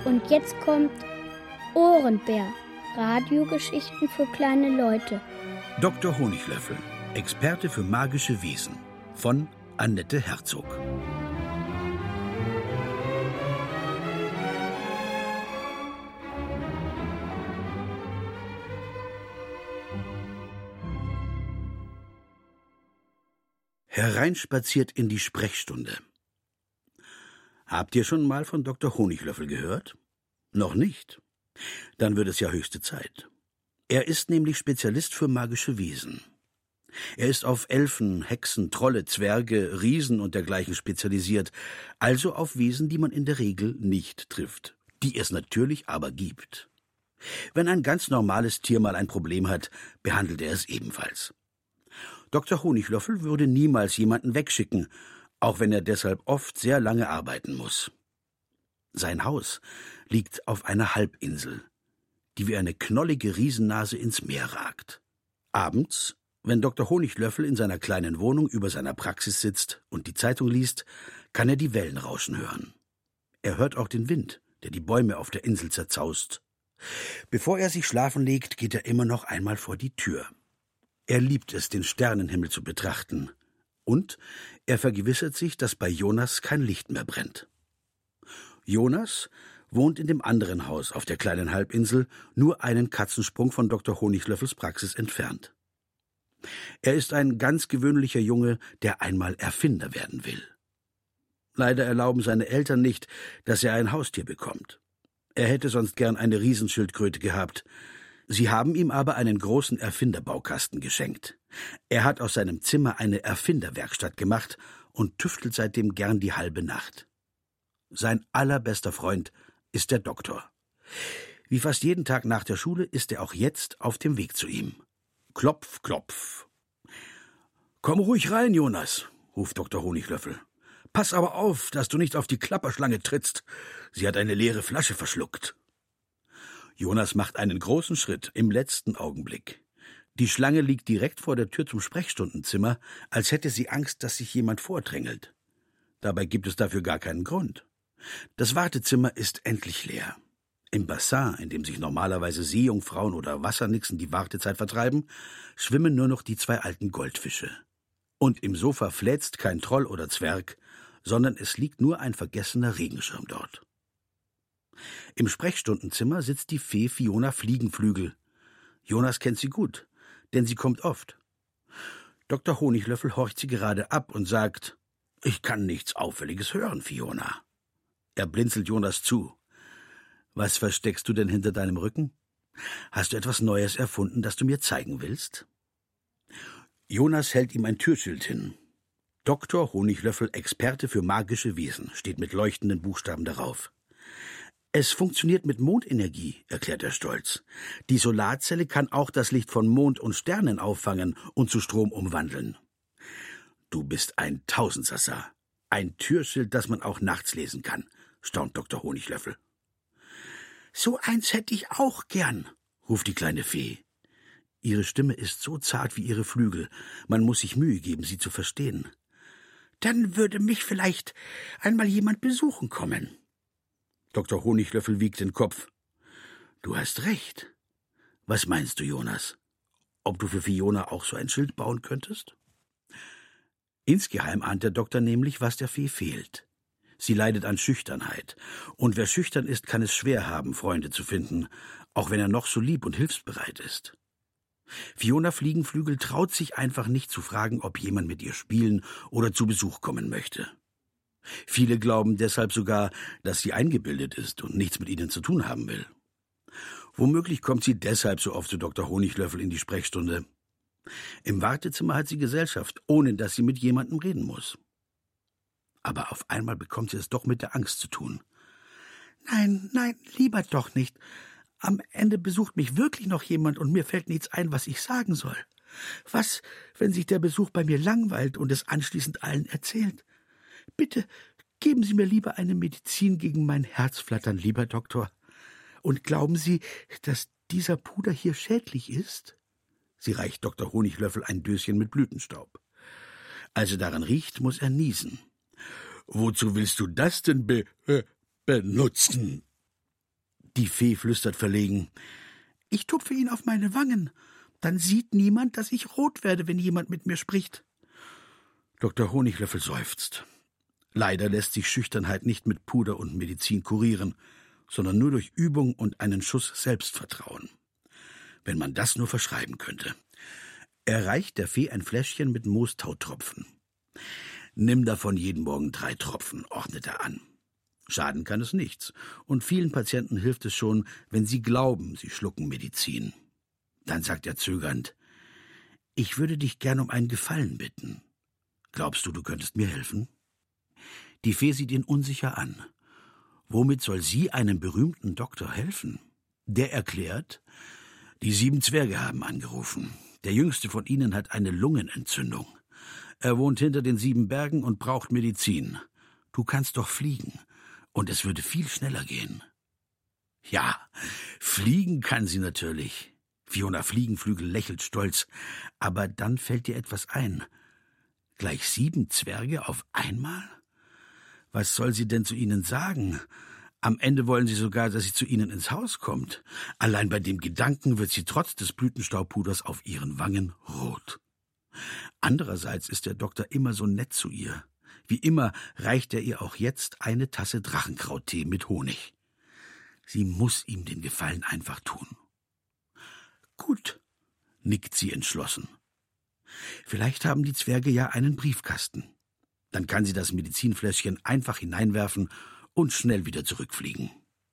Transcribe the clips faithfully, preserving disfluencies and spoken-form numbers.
Und jetzt kommt Ohrenbär, Radiogeschichten für kleine Leute. Doktor Honiglöffel, Experte für magische Wesen, von Annette Herzog. Hereinspaziert in die Sprechstunde. Habt ihr schon mal von Doktor Honiglöffel gehört? Noch nicht? Dann wird es ja höchste Zeit. Er ist nämlich Spezialist für magische Wesen. Er ist auf Elfen, Hexen, Trolle, Zwerge, Riesen und dergleichen spezialisiert, also auf Wesen, die man in der Regel nicht trifft, die es natürlich aber gibt. Wenn ein ganz normales Tier mal ein Problem hat, behandelt er es ebenfalls. Doktor Honiglöffel würde niemals jemanden wegschicken, auch wenn er deshalb oft sehr lange arbeiten muss. Sein Haus liegt auf einer Halbinsel, die wie eine knollige Riesennase ins Meer ragt. Abends, wenn Doktor Honiglöffel in seiner kleinen Wohnung über seiner Praxis sitzt und die Zeitung liest, kann er die Wellen rauschen hören. Er hört auch den Wind, der die Bäume auf der Insel zerzaust. Bevor er sich schlafen legt, geht er immer noch einmal vor die Tür. Er liebt es, den Sternenhimmel zu betrachten. Und er vergewissert sich, dass bei Jonas kein Licht mehr brennt. Jonas wohnt in dem anderen Haus auf der kleinen Halbinsel, nur einen Katzensprung von Doktor Honiglöffels Praxis entfernt. Er ist ein ganz gewöhnlicher Junge, der einmal Erfinder werden will. Leider erlauben seine Eltern nicht, dass er ein Haustier bekommt. Er hätte sonst gern eine Riesenschildkröte gehabt. Sie haben ihm aber einen großen Erfinderbaukasten geschenkt. Er hat aus seinem Zimmer eine Erfinderwerkstatt gemacht und tüftelt seitdem gern die halbe Nacht. Sein allerbester Freund ist der Doktor. Wie fast jeden Tag nach der Schule ist er auch jetzt auf dem Weg zu ihm. Klopf, klopf. »Komm ruhig rein, Jonas«, ruft Doktor Honiglöffel. »Pass aber auf, dass du nicht auf die Klapperschlange trittst. Sie hat eine leere Flasche verschluckt.« Jonas macht einen großen Schritt im letzten Augenblick. Die Schlange liegt direkt vor der Tür zum Sprechstundenzimmer, als hätte sie Angst, dass sich jemand vordrängelt. Dabei gibt es dafür gar keinen Grund. Das Wartezimmer ist endlich leer. Im Bassin, in dem sich normalerweise Seejungfrauen oder Wassernixen die Wartezeit vertreiben, schwimmen nur noch die zwei alten Goldfische. Und im Sofa fläzt kein Troll oder Zwerg, sondern es liegt nur ein vergessener Regenschirm dort. Im Sprechstundenzimmer sitzt die Fee Fiona Fliegenflügel. Jonas kennt sie gut, denn sie kommt oft. Doktor Honiglöffel horcht sie gerade ab und sagt, »Ich kann nichts Auffälliges hören, Fiona.« Er blinzelt Jonas zu. »Was versteckst du denn hinter deinem Rücken? Hast du etwas Neues erfunden, das du mir zeigen willst?« Jonas hält ihm ein Türschild hin. »Doktor Honiglöffel, Experte für magische Wesen«, steht mit leuchtenden Buchstaben darauf. »Es funktioniert mit Mondenergie«, erklärt er stolz. »Die Solarzelle kann auch das Licht von Mond und Sternen auffangen und zu Strom umwandeln.« »Du bist ein Tausendsassa. Ein Türschild, das man auch nachts lesen kann«, staunt Doktor Honiglöffel. »So eins hätte ich auch gern«, ruft die kleine Fee. Ihre Stimme ist so zart wie ihre Flügel, man muss sich Mühe geben, sie zu verstehen. »Dann würde mich vielleicht einmal jemand besuchen kommen.« Doktor Honiglöffel wiegt den Kopf. »Du hast recht. Was meinst du, Jonas? Ob du für Fiona auch so ein Schild bauen könntest?« Insgeheim ahnt der Doktor nämlich, was der Fee fehlt. Sie leidet an Schüchternheit. Und wer schüchtern ist, kann es schwer haben, Freunde zu finden, auch wenn er noch so lieb und hilfsbereit ist. Fiona Fliegenflügel traut sich einfach nicht zu fragen, ob jemand mit ihr spielen oder zu Besuch kommen möchte. Viele glauben deshalb sogar, dass sie eingebildet ist und nichts mit ihnen zu tun haben will. Womöglich kommt sie deshalb so oft zu Doktor Honiglöffel in die Sprechstunde. Im Wartezimmer hat sie Gesellschaft, ohne dass sie mit jemandem reden muss. Aber auf einmal bekommt sie es doch mit der Angst zu tun. »Nein, nein, lieber doch nicht. Am Ende besucht mich wirklich noch jemand und mir fällt nichts ein, was ich sagen soll. Was, wenn sich der Besuch bei mir langweilt und es anschließend allen erzählt? Bitte geben Sie mir lieber eine Medizin gegen mein Herzflattern, lieber Doktor. Und glauben Sie, dass dieser Puder hier schädlich ist?« Sie reicht Doktor Honiglöffel ein Döschen mit Blütenstaub. Als er daran riecht, muss er niesen. »Wozu willst du das denn be äh, benutzen?« Die Fee flüstert verlegen: »Ich tupfe ihn auf meine Wangen. Dann sieht niemand, dass ich rot werde, wenn jemand mit mir spricht.« Doktor Honiglöffel seufzt. Leider lässt sich Schüchternheit nicht mit Puder und Medizin kurieren, sondern nur durch Übung und einen Schuss Selbstvertrauen. Wenn man das nur verschreiben könnte. Er reicht der Fee ein Fläschchen mit Moostautropfen. »Nimm davon jeden Morgen drei Tropfen«, ordnet er an. Schaden kann es nichts, und vielen Patienten hilft es schon, wenn sie glauben, sie schlucken Medizin. Dann sagt er zögernd: »Ich würde dich gern um einen Gefallen bitten. Glaubst du, du könntest mir helfen?« Die Fee sieht ihn unsicher an. Womit soll sie einem berühmten Doktor helfen? Der erklärt: »Die sieben Zwerge haben angerufen. Der jüngste von ihnen hat eine Lungenentzündung. Er wohnt hinter den sieben Bergen und braucht Medizin. Du kannst doch fliegen, und es würde viel schneller gehen.« Ja, fliegen kann sie natürlich. Fiona Fliegenflügel lächelt stolz, aber dann fällt ihr etwas ein. Gleich sieben Zwerge auf einmal? Was soll sie denn zu ihnen sagen? Am Ende wollen sie sogar, dass sie zu ihnen ins Haus kommt. Allein bei dem Gedanken wird sie trotz des Blütenstaubpuders auf ihren Wangen rot. Andererseits ist der Doktor immer so nett zu ihr. Wie immer reicht er ihr auch jetzt eine Tasse Drachenkrauttee mit Honig. Sie muss ihm den Gefallen einfach tun. »Gut«, nickt sie entschlossen. Vielleicht haben die Zwerge ja einen Briefkasten. Dann kann sie das Medizinfläschchen einfach hineinwerfen und schnell wieder zurückfliegen.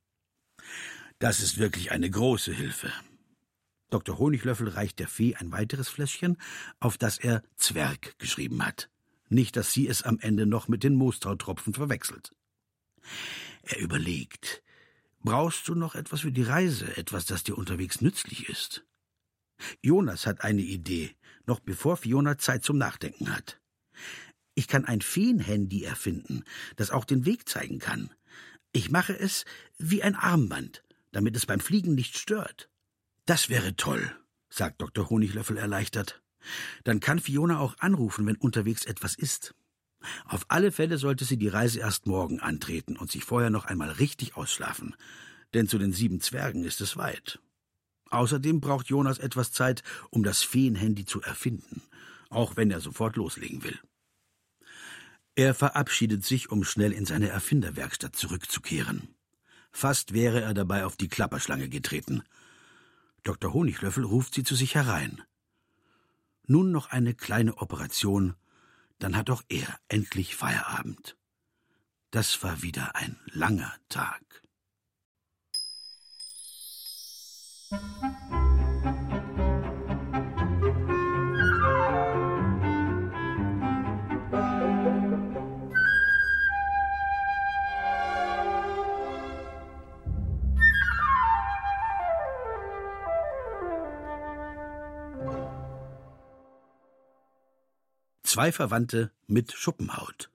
Das ist wirklich eine große Hilfe. Doktor Honiglöffel reicht der Fee ein weiteres Fläschchen, auf das er Zwerg geschrieben hat. Nicht, dass sie es am Ende noch mit den Moostautropfen verwechselt. Er überlegt: Brauchst du noch etwas für die Reise, etwas, das dir unterwegs nützlich ist? Jonas hat eine Idee, noch bevor Fiona Zeit zum Nachdenken hat. Ich kann ein Feenhandy erfinden, das auch den Weg zeigen kann. Ich mache es wie ein Armband, damit es beim Fliegen nicht stört. Das wäre toll, sagt Doktor Honiglöffel erleichtert. Dann kann Fiona auch anrufen, wenn unterwegs etwas ist. Auf alle Fälle sollte sie die Reise erst morgen antreten und sich vorher noch einmal richtig ausschlafen, denn zu den sieben Zwergen ist es weit. Außerdem braucht Jonas etwas Zeit, um das Feenhandy zu erfinden, auch wenn er sofort loslegen will. Er verabschiedet sich, um schnell in seine Erfinderwerkstatt zurückzukehren. Fast wäre er dabei auf die Klapperschlange getreten. Doktor Honiglöffel ruft sie zu sich herein. Nun noch eine kleine Operation, dann hat auch er endlich Feierabend. Das war wieder ein langer Tag. Zwei Verwandte mit Schuppenhaut.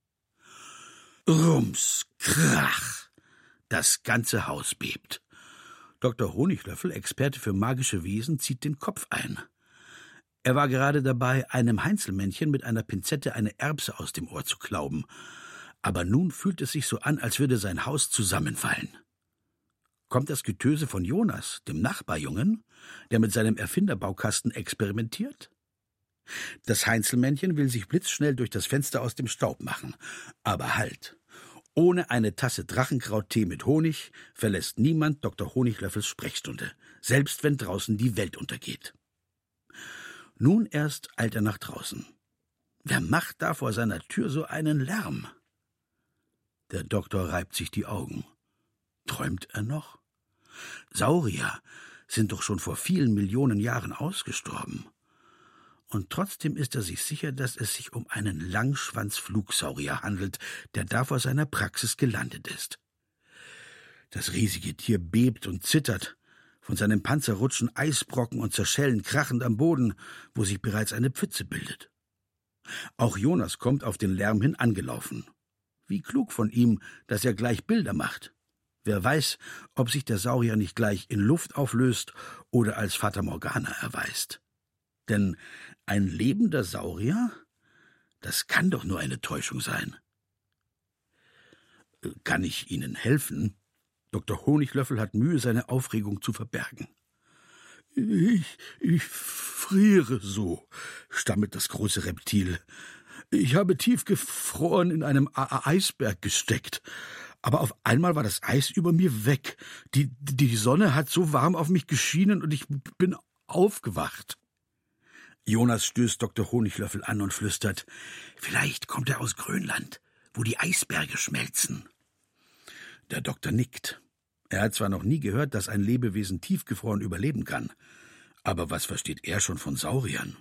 Rums, krach, das ganze Haus bebt. Doktor Honiglöffel, Experte für magische Wesen, zieht den Kopf ein. Er war gerade dabei, einem Heinzelmännchen mit einer Pinzette eine Erbse aus dem Ohr zu klauben. Aber nun fühlt es sich so an, als würde sein Haus zusammenfallen. Kommt das Getöse von Jonas, dem Nachbarjungen, der mit seinem Erfinderbaukasten experimentiert? Das Heinzelmännchen will sich blitzschnell durch das Fenster aus dem Staub machen. Aber halt! Ohne eine Tasse Drachenkrauttee mit Honig verlässt niemand Doktor Honiglöffels Sprechstunde, selbst wenn draußen die Welt untergeht. Nun erst eilt er nach draußen. Wer macht da vor seiner Tür so einen Lärm? Der Doktor reibt sich die Augen. Träumt er noch? Saurier sind doch schon vor vielen Millionen Jahren ausgestorben. Und trotzdem ist er sich sicher, dass es sich um einen Langschwanzflugsaurier handelt, der da vor seiner Praxis gelandet ist. Das riesige Tier bebt und zittert. Von seinem Panzer rutschen Eisbrocken und zerschellen krachend am Boden, wo sich bereits eine Pfütze bildet. Auch Jonas kommt auf den Lärm hin angelaufen. Wie klug von ihm, dass er gleich Bilder macht. Wer weiß, ob sich der Saurier nicht gleich in Luft auflöst oder als Fata Morgana erweist. Denn ein lebender Saurier? Das kann doch nur eine Täuschung sein. Kann ich Ihnen helfen? Doktor Honiglöffel hat Mühe, seine Aufregung zu verbergen. Ich, ich friere so, stammelt das große Reptil. Ich habe tiefgefroren in einem A- Eisberg gesteckt. Aber auf einmal war das Eis über mir weg. Die, die Sonne hat so warm auf mich geschienen und ich bin aufgewacht. Jonas stößt Doktor Honiglöffel an und flüstert, »Vielleicht kommt er aus Grönland, wo die Eisberge schmelzen.« Der Doktor nickt. Er hat zwar noch nie gehört, dass ein Lebewesen tiefgefroren überleben kann, aber was versteht er schon von Sauriern?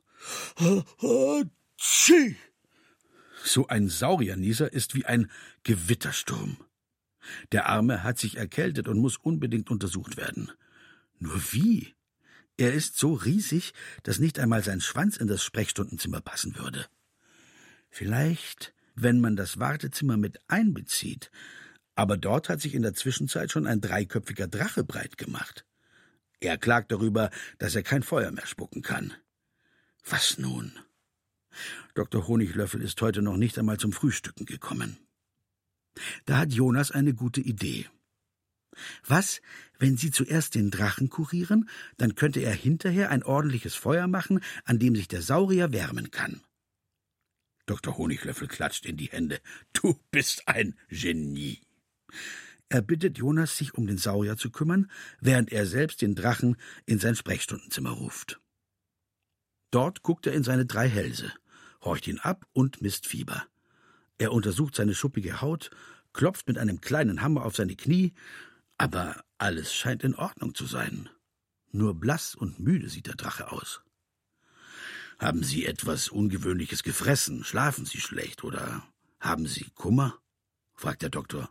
So ein Sauriernieser ist wie ein Gewittersturm. Der Arme hat sich erkältet und muss unbedingt untersucht werden. Nur wie? Er ist so riesig, dass nicht einmal sein Schwanz in das Sprechstundenzimmer passen würde. Vielleicht, wenn man das Wartezimmer mit einbezieht, aber dort hat sich in der Zwischenzeit schon ein dreiköpfiger Drache breit gemacht. Er klagt darüber, dass er kein Feuer mehr spucken kann. Was nun? Doktor Honiglöffel ist heute noch nicht einmal zum Frühstücken gekommen. Da hat Jonas eine gute Idee. Was, wenn Sie zuerst den Drachen kurieren, dann könnte er hinterher ein ordentliches Feuer machen, an dem sich der Saurier wärmen kann. Doktor Honiglöffel klatscht in die Hände. Du bist ein Genie. Er bittet Jonas, sich um den Saurier zu kümmern, während er selbst den Drachen in sein Sprechstundenzimmer ruft. Dort guckt er in seine drei Hälse, horcht ihn ab und misst Fieber. Er untersucht seine schuppige Haut, klopft mit einem kleinen Hammer auf seine Knie, aber alles scheint in Ordnung zu sein. Nur blass und müde sieht der Drache aus. »Haben Sie etwas Ungewöhnliches gefressen? Schlafen Sie schlecht oder haben Sie Kummer?« fragt der Doktor.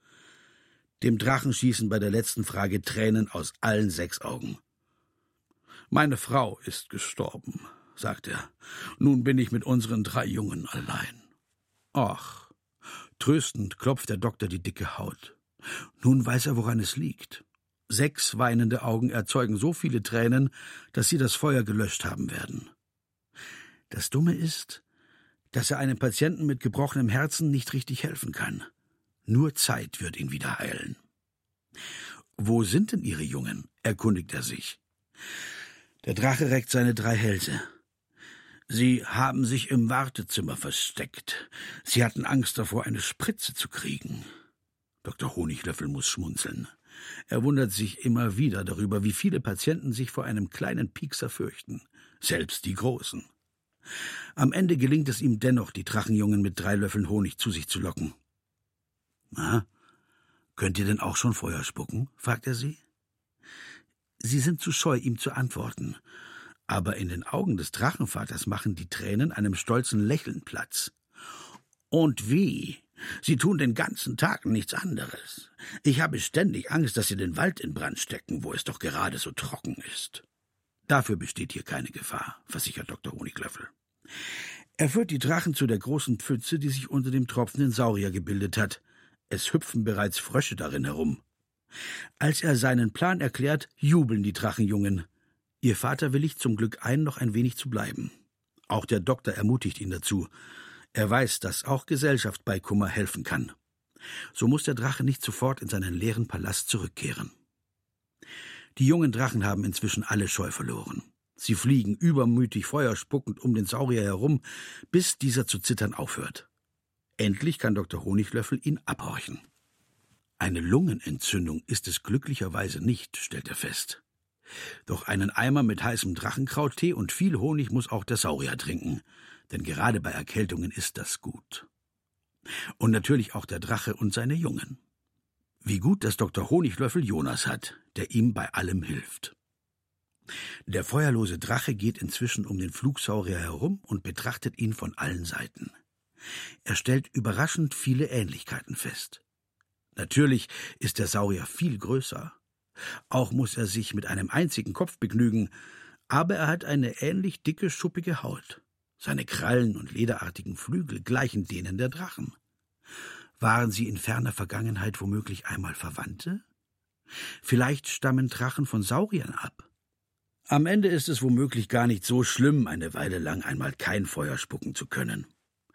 Dem Drachen schießen bei der letzten Frage Tränen aus allen sechs Augen. »Meine Frau ist gestorben«, sagt er. »Nun bin ich mit unseren drei Jungen allein.« »Ach«, tröstend klopft der Doktor die dicke Haut. Nun weiß er, woran es liegt. Sechs weinende Augen erzeugen so viele Tränen, dass sie das Feuer gelöscht haben werden. Das Dumme ist, dass er einem Patienten mit gebrochenem Herzen nicht richtig helfen kann. Nur Zeit wird ihn wieder heilen. »Wo sind denn Ihre Jungen?« erkundigt er sich. Der Drache reckt seine drei Hälse. »Sie haben sich im Wartezimmer versteckt. Sie hatten Angst davor, eine Spritze zu kriegen.« Doktor Honiglöffel muss schmunzeln. Er wundert sich immer wieder darüber, wie viele Patienten sich vor einem kleinen Piekser fürchten, selbst die Großen. Am Ende gelingt es ihm dennoch, die Drachenjungen mit drei Löffeln Honig zu sich zu locken. »Na, könnt ihr denn auch schon Feuer spucken?« fragt er sie. Sie sind zu scheu, ihm zu antworten, aber in den Augen des Drachenvaters machen die Tränen einem stolzen Lächeln Platz. »Und wie? Sie tun den ganzen Tag nichts anderes. Ich habe ständig Angst, dass Sie den Wald in Brand stecken, wo es doch gerade so trocken ist.« »Dafür besteht hier keine Gefahr«, versichert Doktor Honiglöffel. Er führt die Drachen zu der großen Pfütze, die sich unter dem tropfenden Saurier gebildet hat. Es hüpfen bereits Frösche darin herum. Als er seinen Plan erklärt, jubeln die Drachenjungen. Ihr Vater willigt zum Glück ein, noch ein wenig zu bleiben. Auch der Doktor ermutigt ihn dazu. Er weiß, dass auch Gesellschaft bei Kummer helfen kann. So muss der Drache nicht sofort in seinen leeren Palast zurückkehren. Die jungen Drachen haben inzwischen alle Scheu verloren. Sie fliegen übermütig feuerspuckend um den Saurier herum, bis dieser zu zittern aufhört. Endlich kann Doktor Honiglöffel ihn abhorchen. Eine Lungenentzündung ist es glücklicherweise nicht, stellt er fest. Doch einen Eimer mit heißem Drachenkrauttee und viel Honig muss auch der Saurier trinken, denn gerade bei Erkältungen ist das gut. Und natürlich auch der Drache und seine Jungen. Wie gut, dass Doktor Honiglöffel Jonas hat, der ihm bei allem hilft. Der feuerlose Drache geht inzwischen um den Flugsaurier herum und betrachtet ihn von allen Seiten. Er stellt überraschend viele Ähnlichkeiten fest. Natürlich ist der Saurier viel größer. Auch muss er sich mit einem einzigen Kopf begnügen, aber er hat eine ähnlich dicke, schuppige Haut. Seine Krallen und lederartigen Flügel gleichen denen der Drachen. Waren sie in ferner Vergangenheit womöglich einmal Verwandte? Vielleicht stammen Drachen von Sauriern ab. Am Ende ist es womöglich gar nicht so schlimm, eine Weile lang einmal kein Feuer spucken zu können.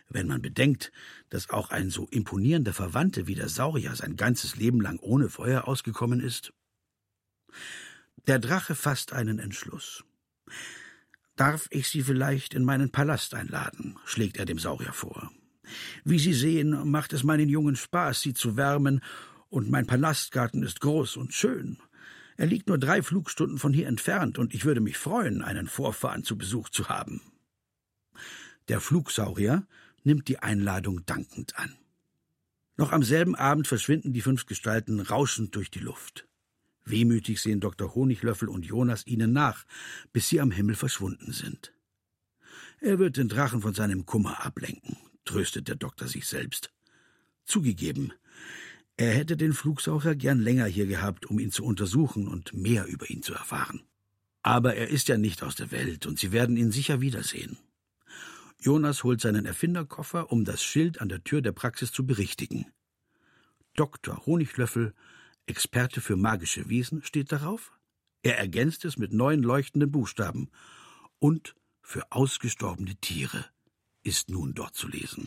Wenn man bedenkt, dass auch ein so imponierender Verwandter wie der Saurier sein ganzes Leben lang ohne Feuer ausgekommen ist. Der Drache fasst einen Entschluss. »Darf ich Sie vielleicht in meinen Palast einladen?« schlägt er dem Saurier vor. »Wie Sie sehen, macht es meinen Jungen Spaß, Sie zu wärmen, und mein Palastgarten ist groß und schön. Er liegt nur drei Flugstunden von hier entfernt, und ich würde mich freuen, einen Vorfahren zu Besuch zu haben.« Der Flugsaurier nimmt die Einladung dankend an. Noch am selben Abend verschwinden die fünf Gestalten rauschend durch die Luft. Wehmütig sehen Doktor Honiglöffel und Jonas ihnen nach, bis sie am Himmel verschwunden sind. Er wird den Drachen von seinem Kummer ablenken, tröstet der Doktor sich selbst. Zugegeben, er hätte den Flugsaurier gern länger hier gehabt, um ihn zu untersuchen und mehr über ihn zu erfahren. Aber er ist ja nicht aus der Welt, und sie werden ihn sicher wiedersehen. Jonas holt seinen Erfinderkoffer, um das Schild an der Tür der Praxis zu berichtigen. Doktor Honiglöffel, Experte für magische Wesen, steht darauf. Er ergänzt es mit neun leuchtenden Buchstaben. Und für ausgestorbene Tiere ist nun dort zu lesen.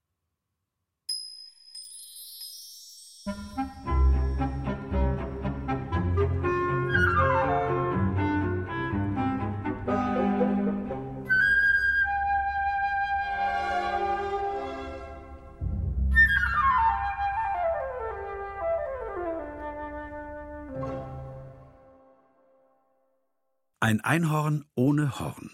Ein Einhorn ohne Horn.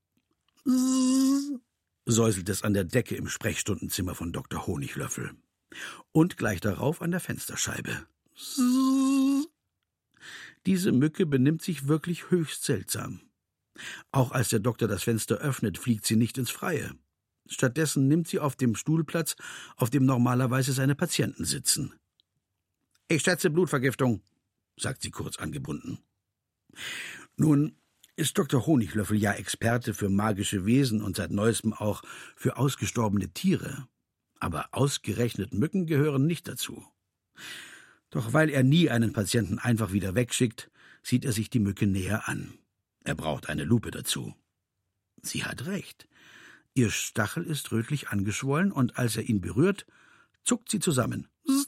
Säuselt es an der Decke im Sprechstundenzimmer von Doktor Honiglöffel. Und gleich darauf an der Fensterscheibe. Diese Mücke benimmt sich wirklich höchst seltsam. Auch als der Doktor das Fenster öffnet, fliegt sie nicht ins Freie. Stattdessen nimmt sie auf dem Stuhl Platz, auf dem normalerweise seine Patienten sitzen. »Ich schätze Blutvergiftung«, sagt sie kurz angebunden. Nun ist Doktor Honiglöffel ja Experte für magische Wesen und seit neuestem auch für ausgestorbene Tiere. Aber ausgerechnet Mücken gehören nicht dazu. Doch weil er nie einen Patienten einfach wieder wegschickt, sieht er sich die Mücke näher an. Er braucht eine Lupe dazu. Sie hat recht. Ihr Stachel ist rötlich angeschwollen, und als er ihn berührt, zuckt sie zusammen.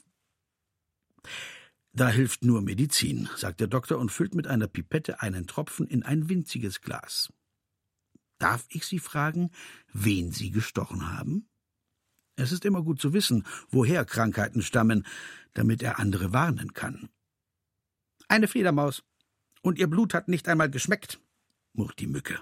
»Da hilft nur Medizin«, sagt der Doktor und füllt mit einer Pipette einen Tropfen in ein winziges Glas. »Darf ich Sie fragen, wen Sie gestochen haben?« Es ist immer gut zu wissen, woher Krankheiten stammen, damit er andere warnen kann. »Eine Fledermaus. Und ihr Blut hat nicht einmal geschmeckt«, murrt die Mücke.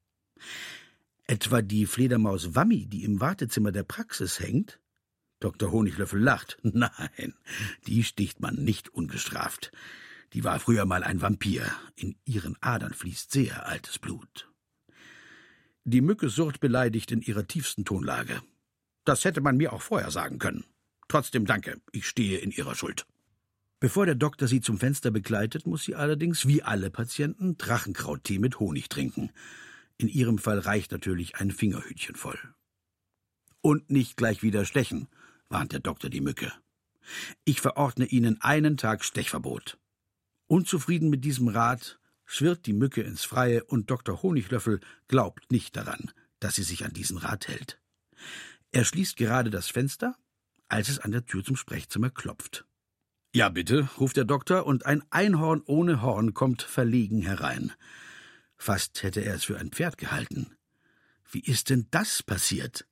»Etwa die Fledermaus Wammi, die im Wartezimmer der Praxis hängt?« Doktor Honiglöffel lacht. »Nein, die sticht man nicht ungestraft. Die war früher mal ein Vampir. In ihren Adern fließt sehr altes Blut.« Die Mücke surrt beleidigt in ihrer tiefsten Tonlage. »Das hätte man mir auch vorher sagen können. Trotzdem danke, ich stehe in Ihrer Schuld.« Bevor der Doktor sie zum Fenster begleitet, muss sie allerdings, wie alle Patienten, Drachenkrauttee mit Honig trinken. In ihrem Fall reicht natürlich ein Fingerhütchen voll. »Und nicht gleich wieder stechen«, warnt der Doktor die Mücke. »Ich verordne Ihnen einen Tag Stechverbot.« Unzufrieden mit diesem Rat schwirrt die Mücke ins Freie, und Doktor Honiglöffel glaubt nicht daran, dass sie sich an diesen Rat hält. Er schließt gerade das Fenster, als es an der Tür zum Sprechzimmer klopft. »Ja, bitte«, ruft der Doktor, und ein Einhorn ohne Horn kommt verlegen herein. Fast hätte er es für ein Pferd gehalten. »Wie ist denn das passiert?«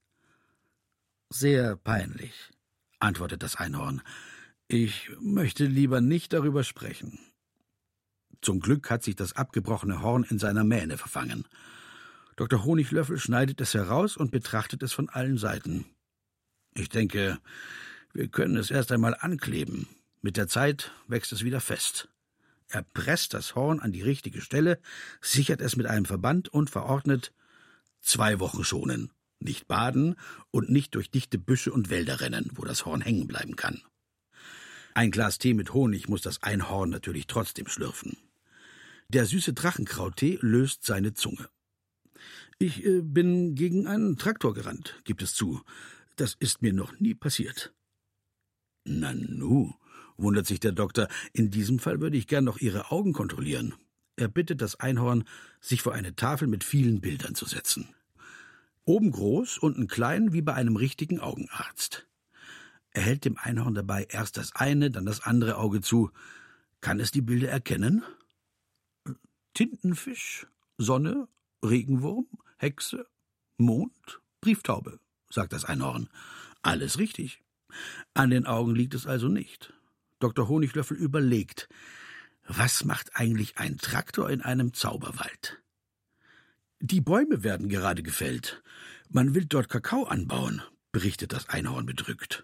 »Sehr peinlich«, antwortet das Einhorn. »Ich möchte lieber nicht darüber sprechen.« Zum Glück hat sich das abgebrochene Horn in seiner Mähne verfangen. Doktor Honiglöffel schneidet es heraus und betrachtet es von allen Seiten. »Ich denke, wir können es erst einmal ankleben. Mit der Zeit wächst es wieder fest.« Er presst das Horn an die richtige Stelle, sichert es mit einem Verband und verordnet: »Zwei Wochen schonen. Nicht baden und nicht durch dichte Büsche und Wälder rennen, wo das Horn hängen bleiben kann.« Ein Glas Tee mit Honig muss das Einhorn natürlich trotzdem schlürfen. Der süße Drachenkrauttee löst seine Zunge. »Ich äh, bin gegen einen Traktor gerannt«, gibt es zu. »Das ist mir noch nie passiert.« »Nanu«, wundert sich der Doktor, »in diesem Fall würde ich gern noch Ihre Augen kontrollieren.« Er bittet das Einhorn, sich vor eine Tafel mit vielen Bildern zu setzen. Oben groß, unten klein, wie bei einem richtigen Augenarzt. Er hält dem Einhorn dabei erst das eine, dann das andere Auge zu. Kann es die Bilder erkennen? Tintenfisch, Sonne, Regenwurm, Hexe, Mond, Brieftaube, sagt das Einhorn. Alles richtig. An den Augen liegt es also nicht. Doktor Honiglöffel überlegt, was macht eigentlich ein Traktor in einem Zauberwald? Die Bäume werden gerade gefällt. Man will dort Kakao anbauen, berichtet das Einhorn bedrückt.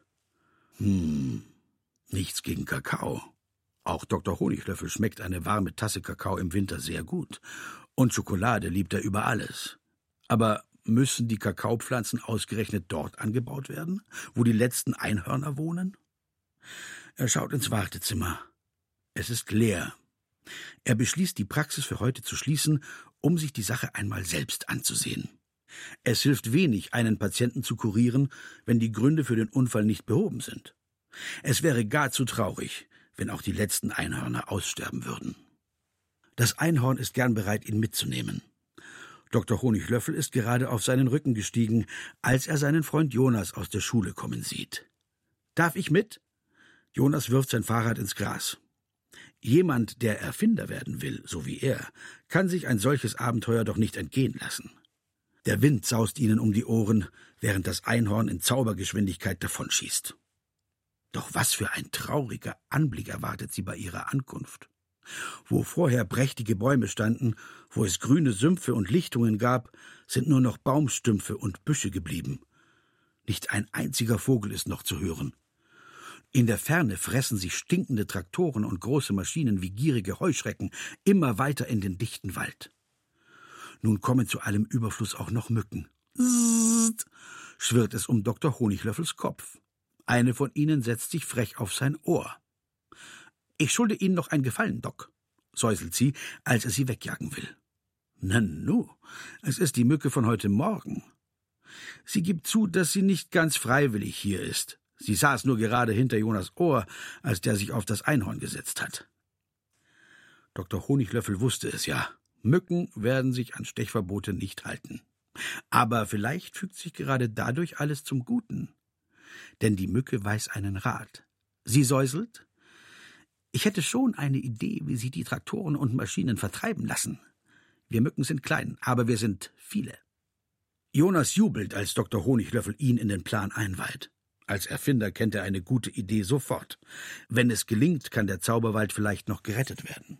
Hm, nichts gegen Kakao. Auch Doktor Honiglöffel schmeckt eine warme Tasse Kakao im Winter sehr gut. Und Schokolade liebt er über alles. Aber müssen die Kakaopflanzen ausgerechnet dort angebaut werden, wo die letzten Einhörner wohnen? Er schaut ins Wartezimmer. Es ist leer. Er beschließt, die Praxis für heute zu schließen, um sich die Sache einmal selbst anzusehen. Es hilft wenig, einen Patienten zu kurieren, wenn die Gründe für den Unfall nicht behoben sind. Es wäre gar zu traurig, wenn auch die letzten Einhörner aussterben würden. Das Einhorn ist gern bereit, ihn mitzunehmen. Doktor Honiglöffel ist gerade auf seinen Rücken gestiegen, als er seinen Freund Jonas aus der Schule kommen sieht. »Darf ich mit?« Jonas wirft sein Fahrrad ins Gras. Jemand, der Erfinder werden will, so wie er, kann sich ein solches Abenteuer doch nicht entgehen lassen. Der Wind saust ihnen um die Ohren, während das Einhorn in Zaubergeschwindigkeit davonschießt. Doch was für ein trauriger Anblick erwartet sie bei ihrer Ankunft. Wo vorher prächtige Bäume standen, wo es grüne Sümpfe und Lichtungen gab, sind nur noch Baumstümpfe und Büsche geblieben. Nicht ein einziger Vogel ist noch zu hören. In der Ferne fressen sich stinkende Traktoren und große Maschinen wie gierige Heuschrecken immer weiter in den dichten Wald. Nun kommen zu allem Überfluss auch noch Mücken. Zzzzt, schwirrt es um Doktor Honiglöffels Kopf. Eine von ihnen setzt sich frech auf sein Ohr. »Ich schulde Ihnen noch einen Gefallen, Doc«, säuselt sie, als er sie wegjagen will. »Nanu, es ist die Mücke von heute Morgen.« Sie gibt zu, dass sie nicht ganz freiwillig hier ist. Sie saß nur gerade hinter Jonas Ohr, als der sich auf das Einhorn gesetzt hat. Doktor Honiglöffel wusste es ja. Mücken werden sich an Stechverbote nicht halten. Aber vielleicht fügt sich gerade dadurch alles zum Guten. Denn die Mücke weiß einen Rat. Sie säuselt: »Ich hätte schon eine Idee, wie Sie die Traktoren und Maschinen vertreiben lassen. Wir Mücken sind klein, aber wir sind viele.« Jonas jubelt, als Doktor Honiglöffel ihn in den Plan einweiht. Als Erfinder kennt er eine gute Idee sofort. Wenn es gelingt, kann der Zauberwald vielleicht noch gerettet werden.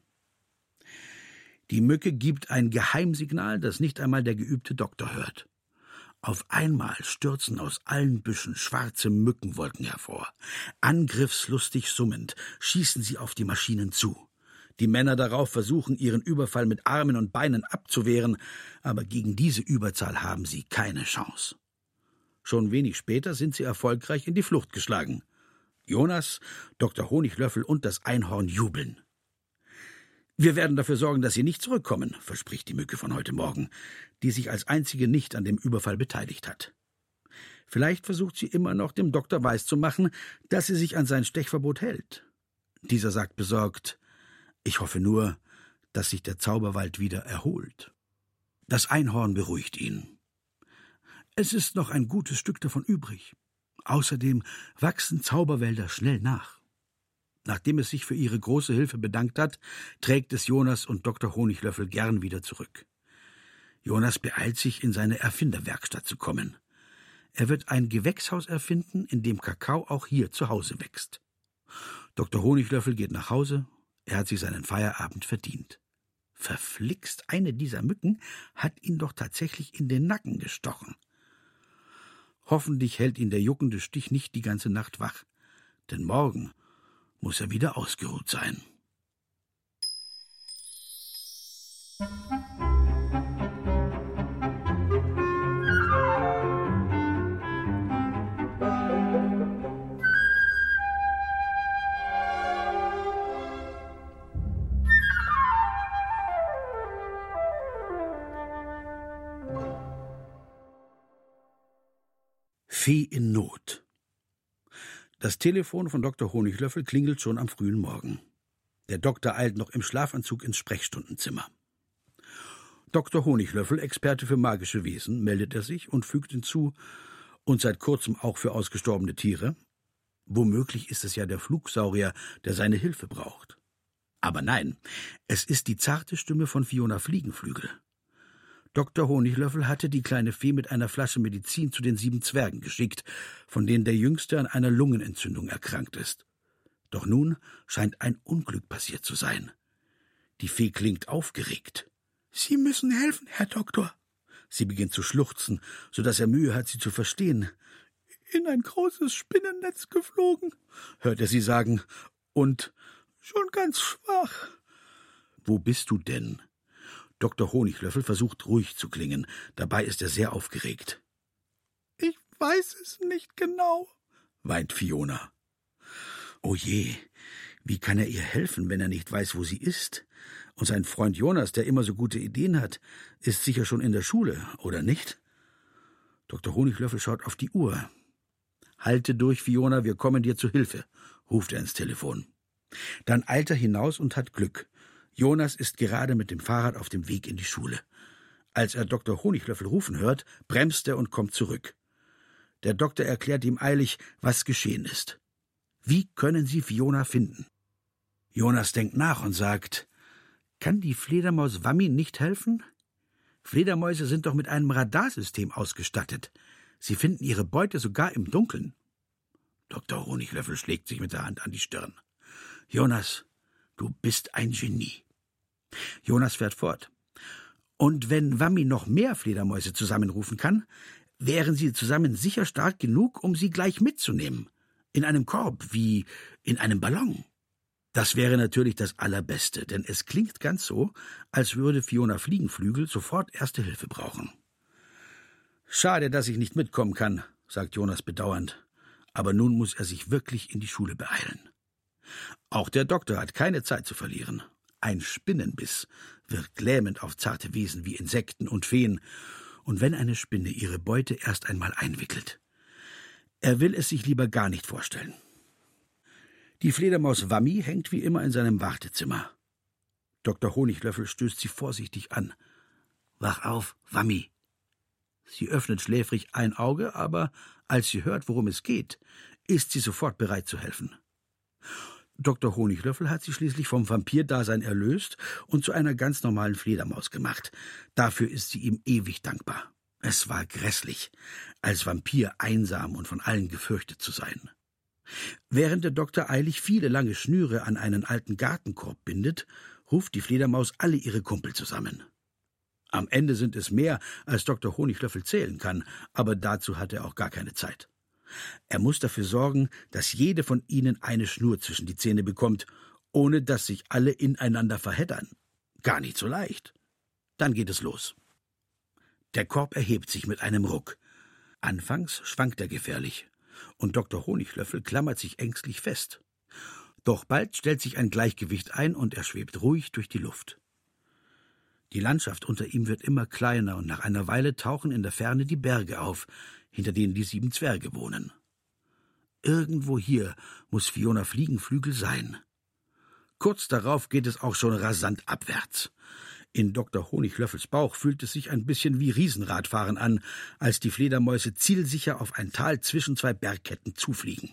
Die Mücke gibt ein Geheimsignal, das nicht einmal der geübte Doktor hört. Auf einmal stürzen aus allen Büschen schwarze Mückenwolken hervor. Angriffslustig summend schießen sie auf die Maschinen zu. Die Männer darauf versuchen, ihren Überfall mit Armen und Beinen abzuwehren, aber gegen diese Überzahl haben sie keine Chance. Schon wenig später sind sie erfolgreich in die Flucht geschlagen. Jonas, Doktor Honiglöffel und das Einhorn jubeln. »Wir werden dafür sorgen, dass Sie nicht zurückkommen«, verspricht die Mücke von heute Morgen, die sich als einzige nicht an dem Überfall beteiligt hat. Vielleicht versucht sie immer noch, dem Doktor weiszumachen, dass sie sich an sein Stechverbot hält. Dieser sagt besorgt: »Ich hoffe nur, dass sich der Zauberwald wieder erholt.« Das Einhorn beruhigt ihn. »Es ist noch ein gutes Stück davon übrig. Außerdem wachsen Zauberwälder schnell nach.« Nachdem es sich für ihre große Hilfe bedankt hat, trägt es Jonas und Doktor Honiglöffel gern wieder zurück. Jonas beeilt sich, in seine Erfinderwerkstatt zu kommen. Er wird ein Gewächshaus erfinden, in dem Kakao auch hier zu Hause wächst. Doktor Honiglöffel geht nach Hause. Er hat sich seinen Feierabend verdient. Verflixt, eine dieser Mücken hat ihn doch tatsächlich in den Nacken gestochen. Hoffentlich hält ihn der juckende Stich nicht die ganze Nacht wach, denn morgen muss er wieder ausgeruht sein. Fee in Not. Das Telefon von Doktor Honiglöffel klingelt schon am frühen Morgen. Der Doktor eilt noch im Schlafanzug ins Sprechstundenzimmer. Doktor Honiglöffel, Experte für magische Wesen, meldet er sich und fügt hinzu, und seit kurzem auch für ausgestorbene Tiere. Womöglich ist es ja der Flugsaurier, der seine Hilfe braucht. Aber nein, es ist die zarte Stimme von Fiona Fliegenflügel. Doktor Honiglöffel hatte die kleine Fee mit einer Flasche Medizin zu den sieben Zwergen geschickt, von denen der jüngste an einer Lungenentzündung erkrankt ist. Doch nun scheint ein Unglück passiert zu sein. Die Fee klingt aufgeregt. »Sie müssen helfen, Herr Doktor.« Sie beginnt zu schluchzen, so dass er Mühe hat, sie zu verstehen. »In ein großes Spinnennetz geflogen«, hört er sie sagen, »und schon ganz schwach.« »Wo bist du denn?« Doktor Honiglöffel versucht ruhig zu klingen, dabei ist er sehr aufgeregt. »Ich weiß es nicht genau«, weint Fiona. »Oh je, wie kann er ihr helfen, wenn er nicht weiß, wo sie ist? Und sein Freund Jonas, der immer so gute Ideen hat, ist sicher schon in der Schule, oder nicht?« Doktor Honiglöffel schaut auf die Uhr. »Halte durch, Fiona, wir kommen dir zu Hilfe«, ruft er ins Telefon. Dann eilt er hinaus und hat Glück. Jonas ist gerade mit dem Fahrrad auf dem Weg in die Schule. Als er Doktor Honiglöffel rufen hört, bremst er und kommt zurück. Der Doktor erklärt ihm eilig, was geschehen ist. Wie können Sie Fiona finden? Jonas denkt nach und sagt, kann die Fledermaus Wammi nicht helfen? Fledermäuse sind doch mit einem Radarsystem ausgestattet. Sie finden ihre Beute sogar im Dunkeln. Doktor Honiglöffel schlägt sich mit der Hand an die Stirn. Jonas, du bist ein Genie. Jonas fährt fort. Und wenn Wammi noch mehr Fledermäuse zusammenrufen kann, wären sie zusammen sicher stark genug, um sie gleich mitzunehmen. In einem Korb, wie in einem Ballon. Das wäre natürlich das Allerbeste, denn es klingt ganz so, als würde Fiona Fliegenflügel sofort erste Hilfe brauchen. Schade, dass ich nicht mitkommen kann, sagt Jonas bedauernd. Aber nun muss er sich wirklich in die Schule beeilen. Auch der Doktor hat keine Zeit zu verlieren. Ein Spinnenbiss wirkt lähmend auf zarte Wesen wie Insekten und Feen. Und wenn eine Spinne ihre Beute erst einmal einwickelt. Er will es sich lieber gar nicht vorstellen. Die Fledermaus Wammi hängt wie immer in seinem Wartezimmer. Doktor Honiglöffel stößt sie vorsichtig an. »Wach auf, Wammi!« Sie öffnet schläfrig ein Auge, aber als sie hört, worum es geht, ist sie sofort bereit zu helfen. Doktor Honiglöffel hat sie schließlich vom Vampirdasein erlöst und zu einer ganz normalen Fledermaus gemacht. Dafür ist sie ihm ewig dankbar. Es war grässlich, als Vampir einsam und von allen gefürchtet zu sein. Während der Doktor eilig viele lange Schnüre an einen alten Gartenkorb bindet, ruft die Fledermaus alle ihre Kumpel zusammen. Am Ende sind es mehr, als Doktor Honiglöffel zählen kann, aber dazu hat er auch gar keine Zeit. Er muss dafür sorgen, dass jede von ihnen eine Schnur zwischen die Zähne bekommt, ohne dass sich alle ineinander verheddern. Gar nicht so leicht. Dann geht es los. Der Korb erhebt sich mit einem Ruck. Anfangs schwankt er gefährlich, und Doktor Honiglöffel klammert sich ängstlich fest. Doch bald stellt sich ein Gleichgewicht ein und er schwebt ruhig durch die Luft. Die Landschaft unter ihm wird immer kleiner und nach einer Weile tauchen in der Ferne die Berge auf, hinter denen die sieben Zwerge wohnen. Irgendwo hier muss Fiona Fliegenflügel sein. Kurz darauf geht es auch schon rasant abwärts. In Doktor Honiglöffels Bauch fühlt es sich ein bisschen wie Riesenradfahren an, als die Fledermäuse zielsicher auf ein Tal zwischen zwei Bergketten zufliegen.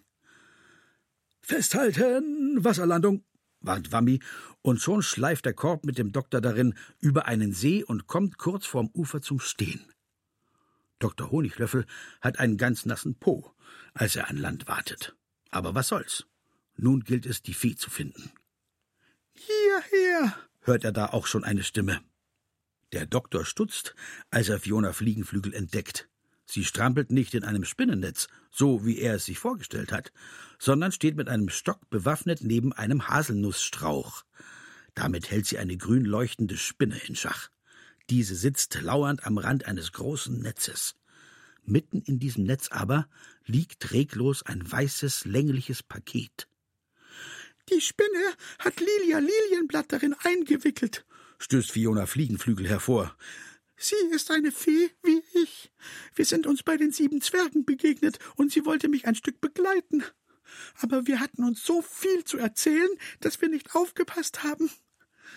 »Festhalten! Wasserlandung!« warnt Wammi, und schon schleift der Korb mit dem Doktor darin über einen See und kommt kurz vorm Ufer zum Stehen. Doktor Honiglöffel hat einen ganz nassen Po, als er an Land wartet. Aber was soll's? Nun gilt es, die Fee zu finden. »Hierher«, hört er da auch schon eine Stimme. Der Doktor stutzt, als er Fiona Fliegenflügel entdeckt. Sie strampelt nicht in einem Spinnennetz, so wie er es sich vorgestellt hat, sondern steht mit einem Stock bewaffnet neben einem Haselnussstrauch. Damit hält sie eine grün leuchtende Spinne in Schach. Diese sitzt lauernd am Rand eines großen Netzes. Mitten in diesem Netz aber liegt reglos ein weißes, längliches Paket. »Die Spinne hat Lilia Lilienblatt darin eingewickelt«, stößt Fiona Fliegenflügel hervor. »Sie ist eine Fee wie ich. Wir sind uns bei den sieben Zwergen begegnet und sie wollte mich ein Stück begleiten. Aber wir hatten uns so viel zu erzählen, dass wir nicht aufgepasst haben.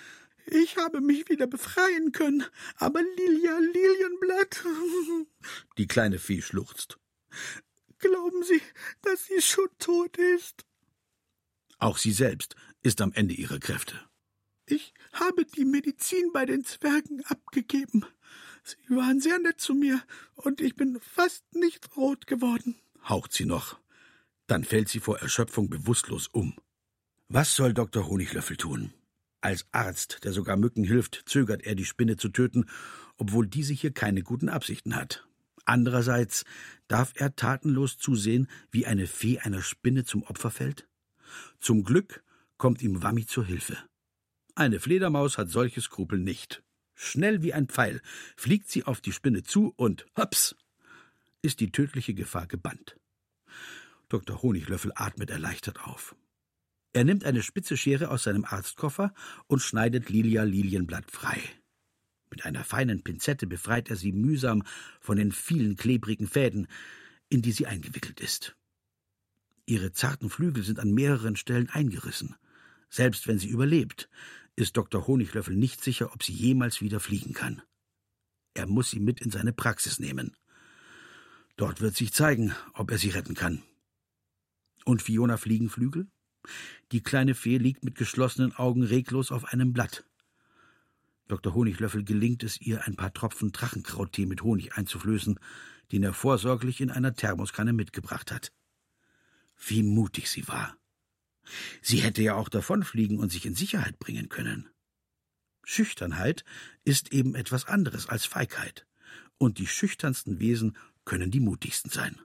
Ich habe mich wieder befreien können, aber Lilia Lilienblatt... Die kleine Fee schluchzt. Glauben Sie, dass sie schon tot ist? Auch sie selbst ist am Ende ihrer Kräfte. Ich habe die Medizin bei den Zwergen abgegeben. Sie waren sehr nett zu mir, und ich bin fast nicht rot geworden, haucht sie noch. Dann fällt sie vor Erschöpfung bewusstlos um. Was soll Doktor Honiglöffel tun? Als Arzt, der sogar Mücken hilft, zögert er, die Spinne zu töten, obwohl diese hier keine guten Absichten hat. Andererseits darf er tatenlos zusehen, wie eine Fee einer Spinne zum Opfer fällt? Zum Glück kommt ihm Wammi zur Hilfe. Eine Fledermaus hat solche Skrupel nicht. Schnell wie ein Pfeil fliegt sie auf die Spinne zu und hops, ist die tödliche Gefahr gebannt. Doktor Honiglöffel atmet erleichtert auf. Er nimmt eine spitze Schere aus seinem Arztkoffer und schneidet Lilia Lilienblatt frei. Mit einer feinen Pinzette befreit er sie mühsam von den vielen klebrigen Fäden, in die sie eingewickelt ist. Ihre zarten Flügel sind an mehreren Stellen eingerissen. Selbst wenn sie überlebt, ist Doktor Honiglöffel nicht sicher, ob sie jemals wieder fliegen kann. Er muss sie mit in seine Praxis nehmen. Dort wird sich zeigen, ob er sie retten kann. Und Fiona Fliegenflügel? Die kleine Fee liegt mit geschlossenen Augen reglos auf einem Blatt. Doktor Honiglöffel gelingt es ihr, ein paar Tropfen Drachenkrauttee mit Honig einzuflößen, den er vorsorglich in einer Thermoskanne mitgebracht hat. Wie mutig sie war. Sie hätte ja auch davonfliegen und sich in Sicherheit bringen können. Schüchternheit ist eben etwas anderes als Feigheit, und die schüchternsten Wesen können die mutigsten sein.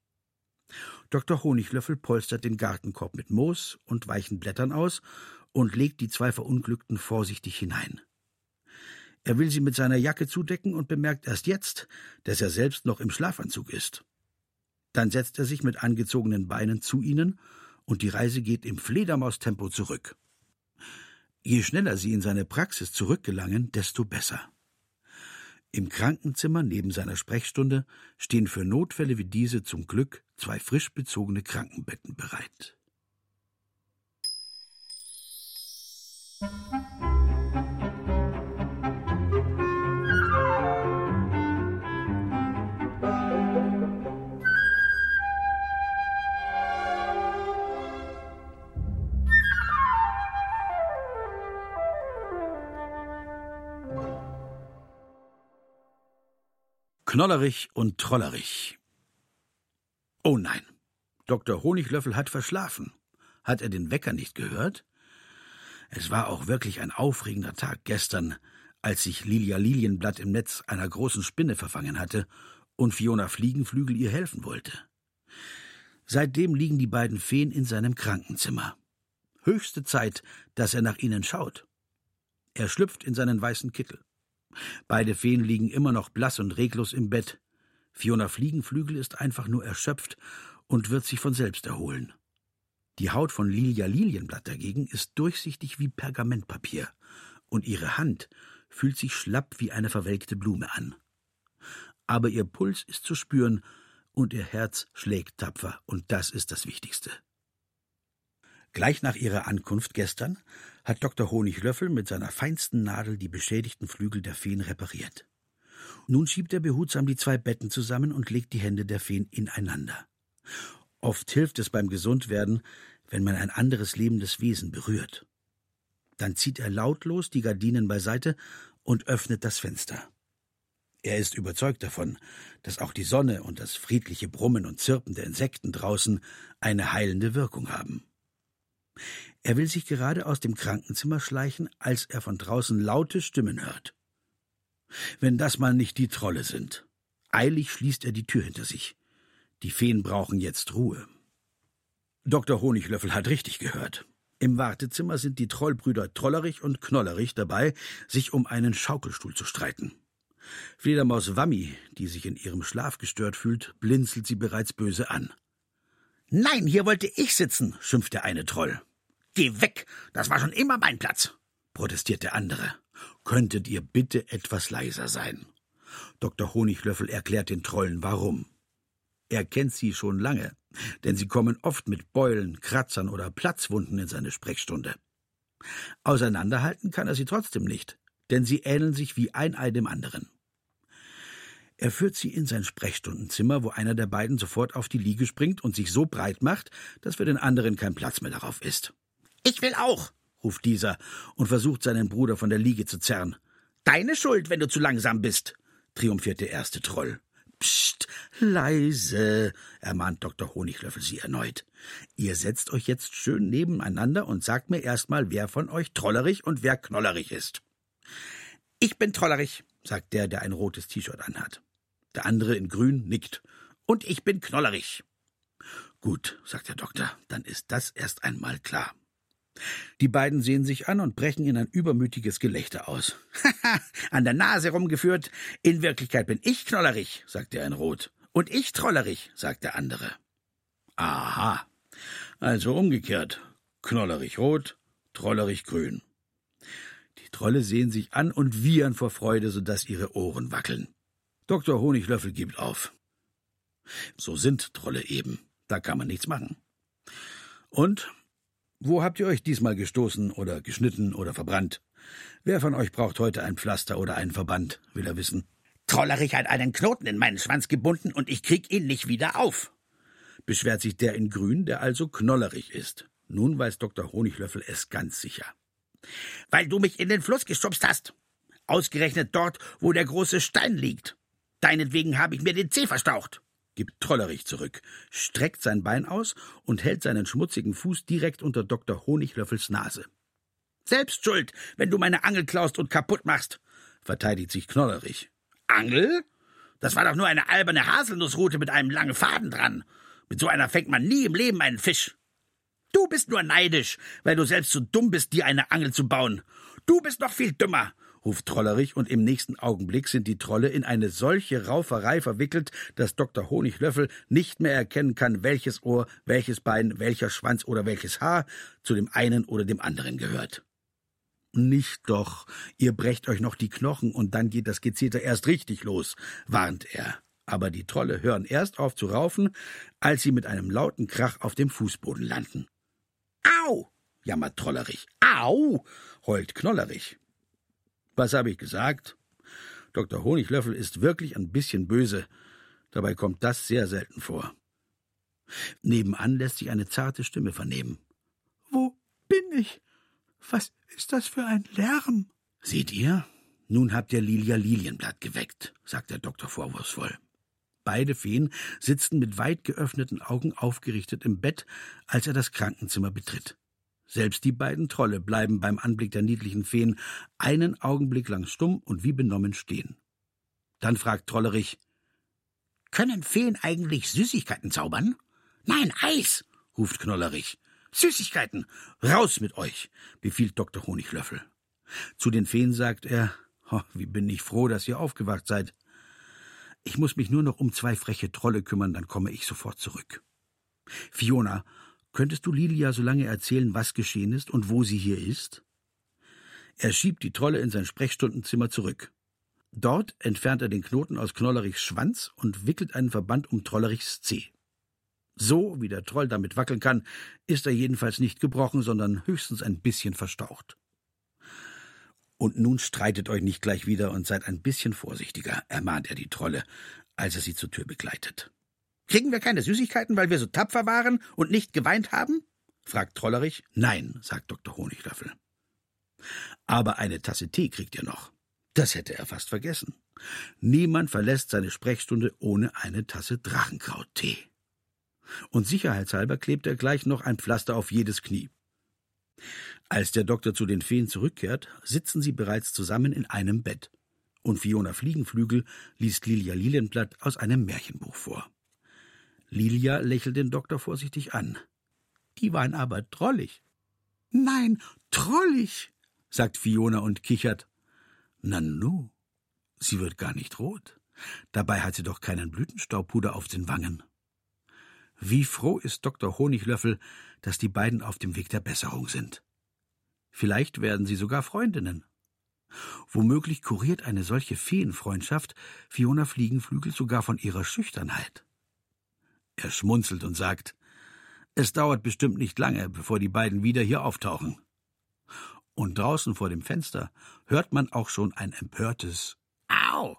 Doktor Honiglöffel polstert den Gartenkorb mit Moos und weichen Blättern aus und legt die zwei Verunglückten vorsichtig hinein. Er will sie mit seiner Jacke zudecken und bemerkt erst jetzt, dass er selbst noch im Schlafanzug ist. Dann setzt er sich mit angezogenen Beinen zu ihnen, und die Reise geht im Fledermaustempo zurück. Je schneller sie in seine Praxis zurückgelangen, desto besser. Im Krankenzimmer neben seiner Sprechstunde stehen für Notfälle wie diese zum Glück zwei frisch bezogene Krankenbetten bereit. Knollerig und trollerig. Oh nein, Doktor Honiglöffel hat verschlafen. Hat er den Wecker nicht gehört? Es war auch wirklich ein aufregender Tag gestern, als sich Lilia Lilienblatt im Netz einer großen Spinne verfangen hatte und Fiona Fliegenflügel ihr helfen wollte. Seitdem liegen die beiden Feen in seinem Krankenzimmer. Höchste Zeit, dass er nach ihnen schaut. Er schlüpft in seinen weißen Kittel. Beide Feen liegen immer noch blass und reglos im Bett. Fiona Fliegenflügel ist einfach nur erschöpft und wird sich von selbst erholen. Die Haut von Lilia Lilienblatt dagegen ist durchsichtig wie Pergamentpapier, und ihre Hand fühlt sich schlapp wie eine verwelkte Blume an. Aber ihr Puls ist zu spüren und ihr Herz schlägt tapfer, und das ist das Wichtigste. Gleich nach ihrer Ankunft gestern hat Doktor Honiglöffel mit seiner feinsten Nadel die beschädigten Flügel der Feen repariert. Nun schiebt er behutsam die zwei Betten zusammen und legt die Hände der Feen ineinander. Oft hilft es beim Gesundwerden, wenn man ein anderes lebendes Wesen berührt. Dann zieht er lautlos die Gardinen beiseite und öffnet das Fenster. Er ist überzeugt davon, dass auch die Sonne und das friedliche Brummen und Zirpen der Insekten draußen eine heilende Wirkung haben. Er will sich gerade aus dem Krankenzimmer schleichen, als er von draußen laute Stimmen hört. Wenn das mal nicht die Trolle sind. Eilig schließt er die Tür hinter sich. Die Feen brauchen jetzt Ruhe. Doktor Honiglöffel hat richtig gehört. Im Wartezimmer sind die Trollbrüder Trollerich und Knollerich dabei, sich um einen Schaukelstuhl zu streiten. Fledermaus Wammi, die sich in ihrem Schlaf gestört fühlt, blinzelt sie bereits böse an. »Nein, hier wollte ich sitzen«, schimpft der eine Troll. »Geh weg, das war schon immer mein Platz«, protestiert der andere. »Könntet ihr bitte etwas leiser sein?« Doktor Honiglöffel erklärt den Trollen, warum. Er kennt sie schon lange, denn sie kommen oft mit Beulen, Kratzern oder Platzwunden in seine Sprechstunde. Auseinanderhalten kann er sie trotzdem nicht, denn sie ähneln sich wie ein Ei dem anderen. Er führt sie in sein Sprechstundenzimmer, wo einer der beiden sofort auf die Liege springt und sich so breit macht, dass für den anderen kein Platz mehr darauf ist. »Ich will auch«, ruft dieser und versucht, seinen Bruder von der Liege zu zerren. »Deine Schuld, wenn du zu langsam bist«, triumphiert der erste Troll. »Psst, leise«, ermahnt Doktor Honiglöffel sie erneut. »Ihr setzt euch jetzt schön nebeneinander und sagt mir erstmal, wer von euch trollerig und wer knollerig ist.« »Ich bin trollerig«, sagt der, der ein rotes T-Shirt anhat. Der andere in grün nickt. »Und ich bin knollerig.« »Gut«, sagt der Doktor, »dann ist das erst einmal klar.« Die beiden sehen sich an und brechen in ein übermütiges Gelächter aus. »Haha, an der Nase rumgeführt. In Wirklichkeit bin ich knollerig«, sagt der in Rot. »Und ich trollerig«, sagt der andere. »Aha, also umgekehrt. Knollerig rot, trollerig grün.« Die Trolle sehen sich an und wiehern vor Freude, sodass ihre Ohren wackeln. Doktor Honiglöffel gibt auf. So sind Trolle eben. Da kann man nichts machen. Und wo habt ihr euch diesmal gestoßen oder geschnitten oder verbrannt? Wer von euch braucht heute ein Pflaster oder einen Verband, will er wissen. »Trollerich hat einen Knoten in meinen Schwanz gebunden und ich krieg ihn nicht wieder auf«, beschwert sich der in Grün, der also knollerig ist. Nun weiß Doktor Honiglöffel es ganz sicher. »Weil du mich in den Fluss geschubst hast. Ausgerechnet dort, wo der große Stein liegt. Deinetwegen habe ich mir den Zeh verstaucht«, gibt trollerig zurück, streckt sein Bein aus und hält seinen schmutzigen Fuß direkt unter Doktor Honiglöffels Nase. »Selbst schuld, wenn du meine Angel klaust und kaputt machst«, verteidigt sich knollerig. »Angel? Das war doch nur eine alberne Haselnussrute mit einem langen Faden dran. Mit so einer fängt man nie im Leben einen Fisch. Du bist nur neidisch, weil du selbst so dumm bist, dir eine Angel zu bauen. Du bist noch viel dümmer«, ruft trollerig, und im nächsten Augenblick sind die Trolle in eine solche Rauferei verwickelt, dass Doktor Honiglöffel nicht mehr erkennen kann, welches Ohr, welches Bein, welcher Schwanz oder welches Haar zu dem einen oder dem anderen gehört. »Nicht doch, ihr brecht euch noch die Knochen, und dann geht das Gezeter erst richtig los«, warnt er. Aber die Trolle hören erst auf zu raufen, als sie mit einem lauten Krach auf dem Fußboden landen. »Au«, jammert trollerig. »Au«, heult knollerig. Was habe ich gesagt? Doktor Honiglöffel ist wirklich ein bisschen böse. Dabei kommt das sehr selten vor. Nebenan lässt sich eine zarte Stimme vernehmen. »Wo bin ich? Was ist das für ein Lärm?« »Seht ihr? Nun habt ihr Lilia Lilienblatt geweckt«, sagt der Doktor vorwurfsvoll. Beide Feen sitzen mit weit geöffneten Augen aufgerichtet im Bett, als er das Krankenzimmer betritt. Selbst die beiden Trolle bleiben beim Anblick der niedlichen Feen einen Augenblick lang stumm und wie benommen stehen. Dann fragt trollerig: »Können Feen eigentlich Süßigkeiten zaubern?« »Nein, Eis«, ruft knollerig. »Süßigkeiten, raus mit euch«, befiehlt Doktor Honiglöffel. Zu den Feen sagt er: »Oh, wie bin ich froh, dass ihr aufgewacht seid. Ich muss mich nur noch um zwei freche Trolle kümmern, dann komme ich sofort zurück. Fiona, könntest du Lilia so lange erzählen, was geschehen ist und wo sie hier ist?« Er schiebt die Trolle in sein Sprechstundenzimmer zurück. Dort entfernt er den Knoten aus Knollerichs Schwanz und wickelt einen Verband um Trollerichs Zeh. So, wie der Troll damit wackeln kann, ist er jedenfalls nicht gebrochen, sondern höchstens ein bisschen verstaucht. »Und nun streitet euch nicht gleich wieder und seid ein bisschen vorsichtiger«, ermahnt er die Trolle, als er sie zur Tür begleitet. »Kriegen wir keine Süßigkeiten, weil wir so tapfer waren und nicht geweint haben?« fragt trollerig. »Nein«, sagt Doktor Honiglöffel. »Aber eine Tasse Tee kriegt ihr noch.« Das hätte er fast vergessen. Niemand verlässt seine Sprechstunde ohne eine Tasse Drachenkrauttee. Und sicherheitshalber klebt er gleich noch ein Pflaster auf jedes Knie. Als der Doktor zu den Feen zurückkehrt, sitzen sie bereits zusammen in einem Bett. Und Fiona Fliegenflügel liest Lilia Lilienblatt aus einem Märchenbuch vor. Lilia lächelt den Doktor vorsichtig an. »Die waren aber drollig.« »Nein, trollig«, sagt Fiona und kichert. »Nanu, sie wird gar nicht rot. Dabei hat sie doch keinen Blütenstaubpuder auf den Wangen.« Wie froh ist Doktor Honiglöffel, dass die beiden auf dem Weg der Besserung sind. Vielleicht werden sie sogar Freundinnen. Womöglich kuriert eine solche Feenfreundschaft Fiona Fliegenflügel sogar von ihrer Schüchternheit. Er schmunzelt und sagt: »Es dauert bestimmt nicht lange, bevor die beiden wieder hier auftauchen.« Und draußen vor dem Fenster hört man auch schon ein empörtes Au!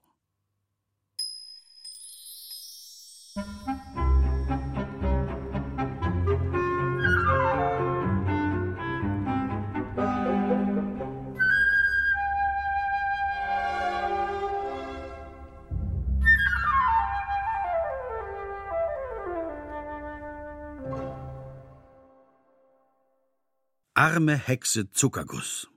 Arme Hexe Zuckerguss.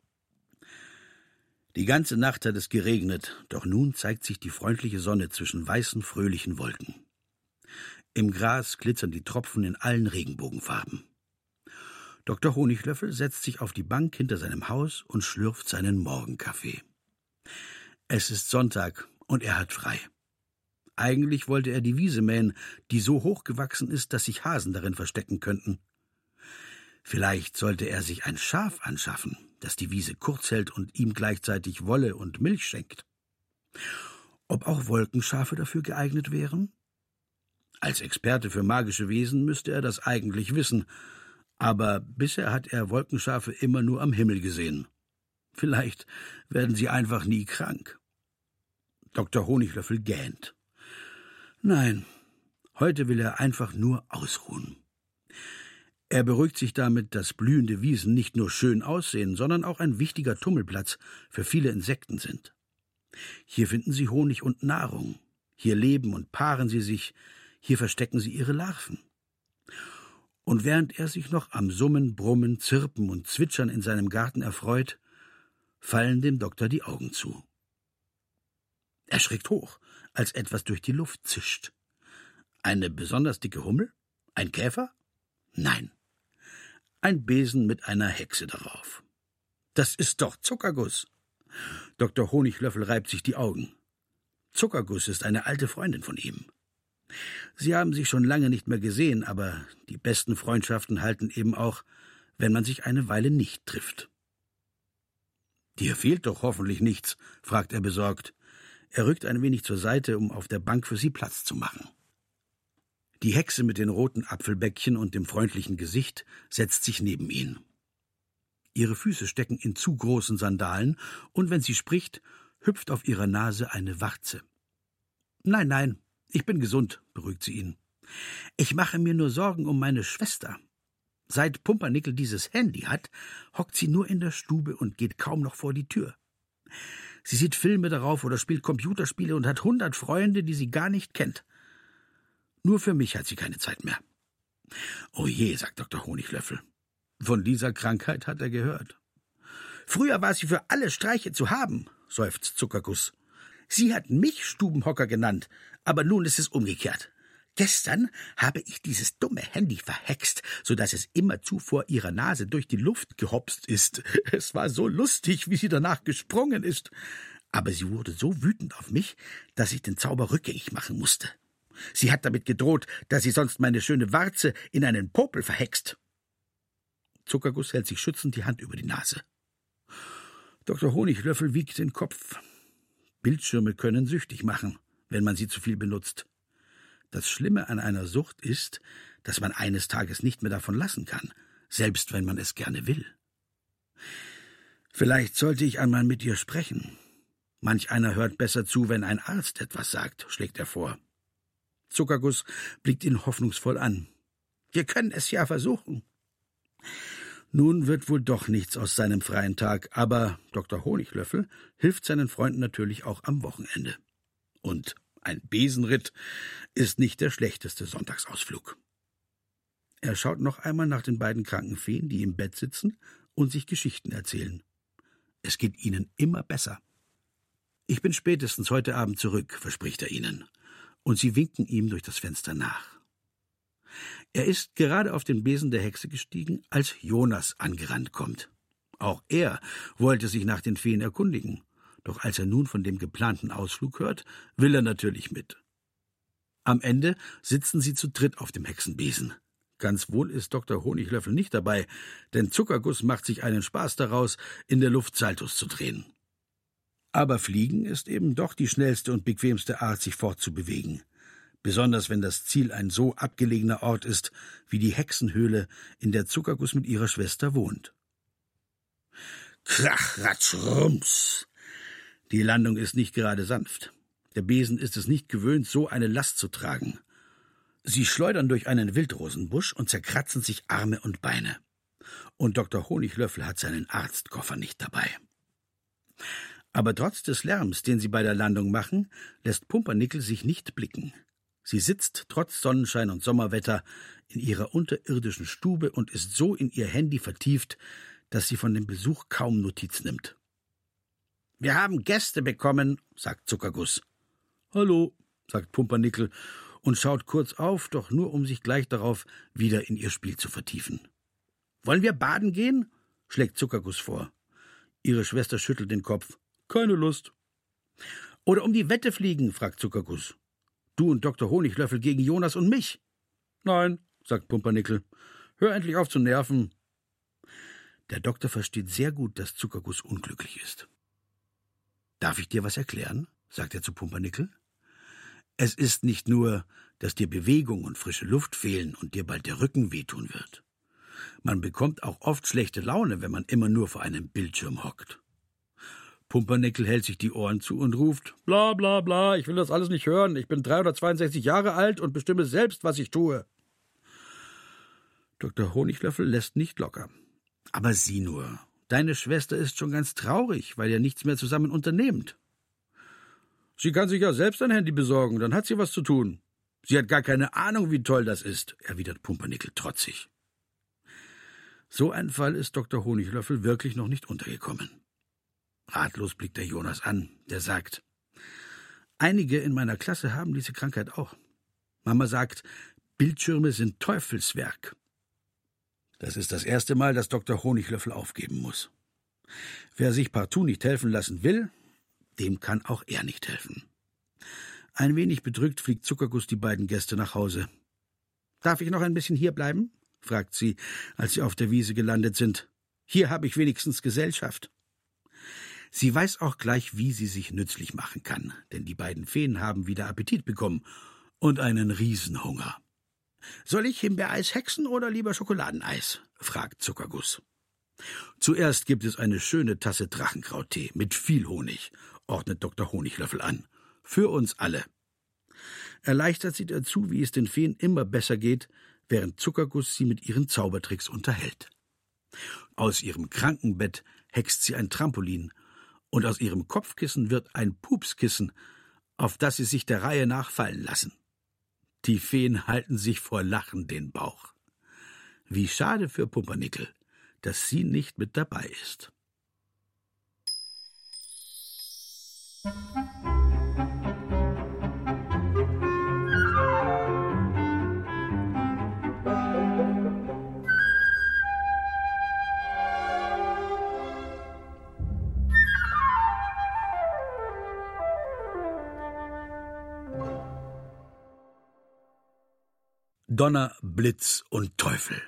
Die ganze Nacht hat es geregnet, doch nun zeigt sich die freundliche Sonne zwischen weißen, fröhlichen Wolken. Im Gras glitzern die Tropfen in allen Regenbogenfarben. Doktor Honiglöffel setzt sich auf die Bank hinter seinem Haus und schlürft seinen Morgenkaffee. Es ist Sonntag und er hat frei. Eigentlich wollte er die Wiese mähen, die so hoch gewachsen ist, dass sich Hasen darin verstecken könnten. Vielleicht sollte er sich ein Schaf anschaffen, das die Wiese kurz hält und ihm gleichzeitig Wolle und Milch schenkt. Ob auch Wolkenschafe dafür geeignet wären? Als Experte für magische Wesen müsste er das eigentlich wissen, aber bisher hat er Wolkenschafe immer nur am Himmel gesehen. Vielleicht werden sie einfach nie krank. Doktor Honiglöffel gähnt. Nein, heute will er einfach nur ausruhen. Er beruhigt sich damit, dass blühende Wiesen nicht nur schön aussehen, sondern auch ein wichtiger Tummelplatz für viele Insekten sind. Hier finden sie Honig und Nahrung, hier leben und paaren sie sich, hier verstecken sie ihre Larven. Und während er sich noch am Summen, Brummen, Zirpen und Zwitschern in seinem Garten erfreut, fallen dem Doktor die Augen zu. Er schreckt hoch, als etwas durch die Luft zischt. Eine besonders dicke Hummel? Ein Käfer? Nein. Ein Besen mit einer Hexe darauf. Das ist doch Zuckerguss. Doktor Honiglöffel reibt sich die Augen. Zuckerguss ist eine alte Freundin von ihm. Sie haben sich schon lange nicht mehr gesehen, aber die besten Freundschaften halten eben auch, wenn man sich eine Weile nicht trifft. »Dir fehlt doch hoffentlich nichts?« fragt er besorgt. Er rückt ein wenig zur Seite, um auf der Bank für sie Platz zu machen. Die Hexe mit den roten Apfelbäckchen und dem freundlichen Gesicht setzt sich neben ihn. Ihre Füße stecken in zu großen Sandalen, und wenn sie spricht, hüpft auf ihrer Nase eine Warze. »Nein, nein, ich bin gesund«, beruhigt sie ihn. »Ich mache mir nur Sorgen um meine Schwester. Seit Pumpernickel dieses Handy hat, hockt sie nur in der Stube und geht kaum noch vor die Tür. Sie sieht Filme darauf oder spielt Computerspiele und hat hundert Freunde, die sie gar nicht kennt. Nur für mich hat sie keine Zeit mehr.« »Oh je«, sagt Doktor Honiglöffel. Von dieser Krankheit hat er gehört. »Früher war sie für alle Streiche zu haben«, seufzt Zuckerguss. »Sie hat mich Stubenhocker genannt, aber nun ist es umgekehrt. Gestern habe ich dieses dumme Handy verhext, so dass es immerzu vor ihrer Nase durch die Luft gehopst ist. Es war so lustig, wie sie danach gesprungen ist. Aber sie wurde so wütend auf mich, dass ich den Zauber rückgängig machen musste. Sie hat damit gedroht, dass sie sonst meine schöne Warze in einen Popel verhext.« Zuckerguss hält sich schützend die Hand über die Nase. Doktor Honiglöffel wiegt den Kopf. Bildschirme können süchtig machen, wenn man sie zu viel benutzt. Das Schlimme an einer Sucht ist, dass man eines Tages nicht mehr davon lassen kann, selbst wenn man es gerne will. Vielleicht sollte ich einmal mit ihr sprechen. Manch einer hört besser zu, wenn ein Arzt etwas sagt, schlägt er vor. Zuckerguss blickt ihn hoffnungsvoll an. »Wir können es ja versuchen.« Nun wird wohl doch nichts aus seinem freien Tag, aber Doktor Honiglöffel hilft seinen Freunden natürlich auch am Wochenende. Und ein Besenritt ist nicht der schlechteste Sonntagsausflug. Er schaut noch einmal nach den beiden kranken Feen, die im Bett sitzen und sich Geschichten erzählen. Es geht ihnen immer besser. »Ich bin spätestens heute Abend zurück«, verspricht er ihnen, und sie winken ihm durch das Fenster nach. Er ist gerade auf den Besen der Hexe gestiegen, als Jonas angerannt kommt. Auch er wollte sich nach den Feen erkundigen, doch als er nun von dem geplanten Ausflug hört, will er natürlich mit. Am Ende sitzen sie zu dritt auf dem Hexenbesen. Ganz wohl ist Doktor Honiglöffel nicht dabei, denn Zuckerguss macht sich einen Spaß daraus, in der Luft Saltos zu drehen. Aber Fliegen ist eben doch die schnellste und bequemste Art, sich fortzubewegen. Besonders wenn das Ziel ein so abgelegener Ort ist, wie die Hexenhöhle, in der Zuckerguss mit ihrer Schwester wohnt. Krach, ratsch, rums. Die Landung ist nicht gerade sanft. Der Besen ist es nicht gewöhnt, so eine Last zu tragen. Sie schleudern durch einen Wildrosenbusch und zerkratzen sich Arme und Beine. Und Doktor Honiglöffel hat seinen Arztkoffer nicht dabei. Aber trotz des Lärms, den sie bei der Landung machen, lässt Pumpernickel sich nicht blicken. Sie sitzt trotz Sonnenschein und Sommerwetter in ihrer unterirdischen Stube und ist so in ihr Handy vertieft, dass sie von dem Besuch kaum Notiz nimmt. »Wir haben Gäste bekommen«, sagt Zuckerguss. »Hallo«, sagt Pumpernickel und schaut kurz auf, doch nur um sich gleich darauf wieder in ihr Spiel zu vertiefen. »Wollen wir baden gehen?« schlägt Zuckerguss vor. Ihre Schwester schüttelt den Kopf. »Keine Lust.« »Oder um die Wette fliegen?« fragt Zuckerguss. »Du und Doktor Honiglöffel gegen Jonas und mich?« »Nein«, sagt Pumpernickel. »Hör endlich auf zu nerven.« Der Doktor versteht sehr gut, dass Zuckerguss unglücklich ist. »Darf ich dir was erklären?« sagt er zu Pumpernickel. »Es ist nicht nur, dass dir Bewegung und frische Luft fehlen und dir bald der Rücken wehtun wird. Man bekommt auch oft schlechte Laune, wenn man immer nur vor einem Bildschirm hockt.« Pumpernickel hält sich die Ohren zu und ruft, »Bla bla bla, ich will das alles nicht hören. Ich bin dreihundertzweiundsechzig Jahre alt und bestimme selbst, was ich tue.« Doktor Honiglöffel lässt nicht locker. »Aber sieh nur, deine Schwester ist schon ganz traurig, weil ihr nichts mehr zusammen unternehmt.« »Sie kann sich ja selbst ein Handy besorgen, dann hat sie was zu tun. Sie hat gar keine Ahnung, wie toll das ist«, erwidert Pumpernickel trotzig. So ein Fall ist Doktor Honiglöffel wirklich noch nicht untergekommen. Ratlos blickt er Jonas an, der sagt, »Einige in meiner Klasse haben diese Krankheit auch. Mama sagt, Bildschirme sind Teufelswerk.« Das ist das erste Mal, dass Doktor Honiglöffel aufgeben muss. Wer sich partout nicht helfen lassen will, dem kann auch er nicht helfen. Ein wenig bedrückt fliegt Zuckerguss die beiden Gäste nach Hause. »Darf ich noch ein bisschen hier bleiben?« fragt sie, als sie auf der Wiese gelandet sind. »Hier habe ich wenigstens Gesellschaft.« Sie weiß auch gleich, wie sie sich nützlich machen kann, denn die beiden Feen haben wieder Appetit bekommen und einen Riesenhunger. »Soll ich Himbeereis hexen oder lieber Schokoladeneis?« fragt Zuckerguss. »Zuerst gibt es eine schöne Tasse Drachenkrauttee mit viel Honig«, ordnet Doktor Honiglöffel an. »Für uns alle.« Erleichtert sieht er zu, wie es den Feen immer besser geht, während Zuckerguss sie mit ihren Zaubertricks unterhält. Aus ihrem Krankenbett hext sie ein Trampolin, und aus ihrem Kopfkissen wird ein Pupskissen, auf das sie sich der Reihe nach fallen lassen. Die Feen halten sich vor Lachen den Bauch. Wie schade für Pumpernickel, dass sie nicht mit dabei ist. Donner, Blitz und Teufel.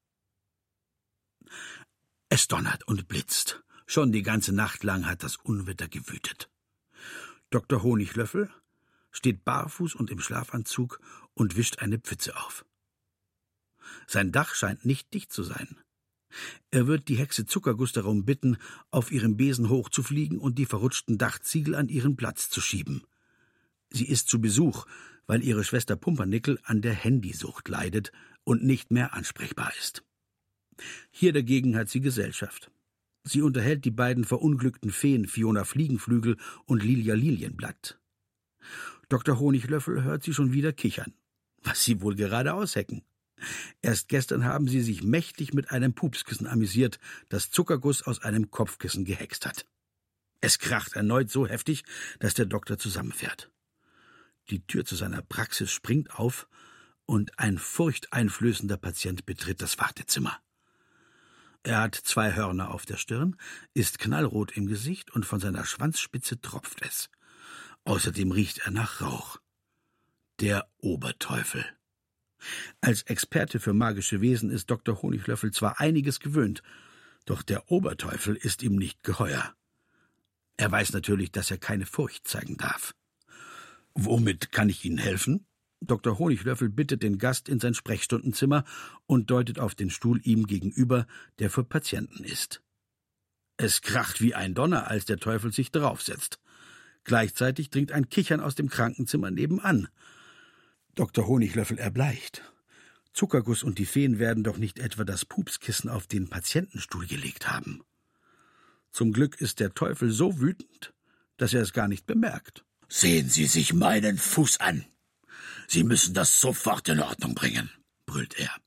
Es donnert und blitzt. Schon die ganze Nacht lang hat das Unwetter gewütet. Doktor Honiglöffel steht barfuß und im Schlafanzug und wischt eine Pfütze auf. Sein Dach scheint nicht dicht zu sein. Er wird die Hexe Zuckerguss darum bitten, auf ihrem Besen hochzufliegen und die verrutschten Dachziegel an ihren Platz zu schieben. Sie ist zu Besuch, weil ihre Schwester Pumpernickel an der Handysucht leidet und nicht mehr ansprechbar ist. Hier dagegen hat sie Gesellschaft. Sie unterhält die beiden verunglückten Feen Fiona Fliegenflügel und Lilia Lilienblatt. Doktor Honiglöffel hört sie schon wieder kichern. Was sie wohl gerade aushecken. Erst gestern haben sie sich mächtig mit einem Pupskissen amüsiert, das Zuckerguss aus einem Kopfkissen gehext hat. Es kracht erneut so heftig, dass der Doktor zusammenfährt. Die Tür zu seiner Praxis springt auf und ein furchteinflößender Patient betritt das Wartezimmer. Er hat zwei Hörner auf der Stirn, ist knallrot im Gesicht und von seiner Schwanzspitze tropft es. Außerdem riecht er nach Rauch. Der Oberteufel. Als Experte für magische Wesen ist Doktor Honiglöffel zwar einiges gewöhnt, doch der Oberteufel ist ihm nicht geheuer. Er weiß natürlich, dass er keine Furcht zeigen darf. »Womit kann ich Ihnen helfen?« Doktor Honiglöffel bittet den Gast in sein Sprechstundenzimmer und deutet auf den Stuhl ihm gegenüber, der für Patienten ist. Es kracht wie ein Donner, als der Teufel sich draufsetzt. Gleichzeitig dringt ein Kichern aus dem Krankenzimmer nebenan. Doktor Honiglöffel erbleicht. Zuckerguss und die Feen werden doch nicht etwa das Pupskissen auf den Patientenstuhl gelegt haben. Zum Glück ist der Teufel so wütend, dass er es gar nicht bemerkt. »Sehen Sie sich meinen Fuß an! Sie müssen das sofort in Ordnung bringen«, brüllt er.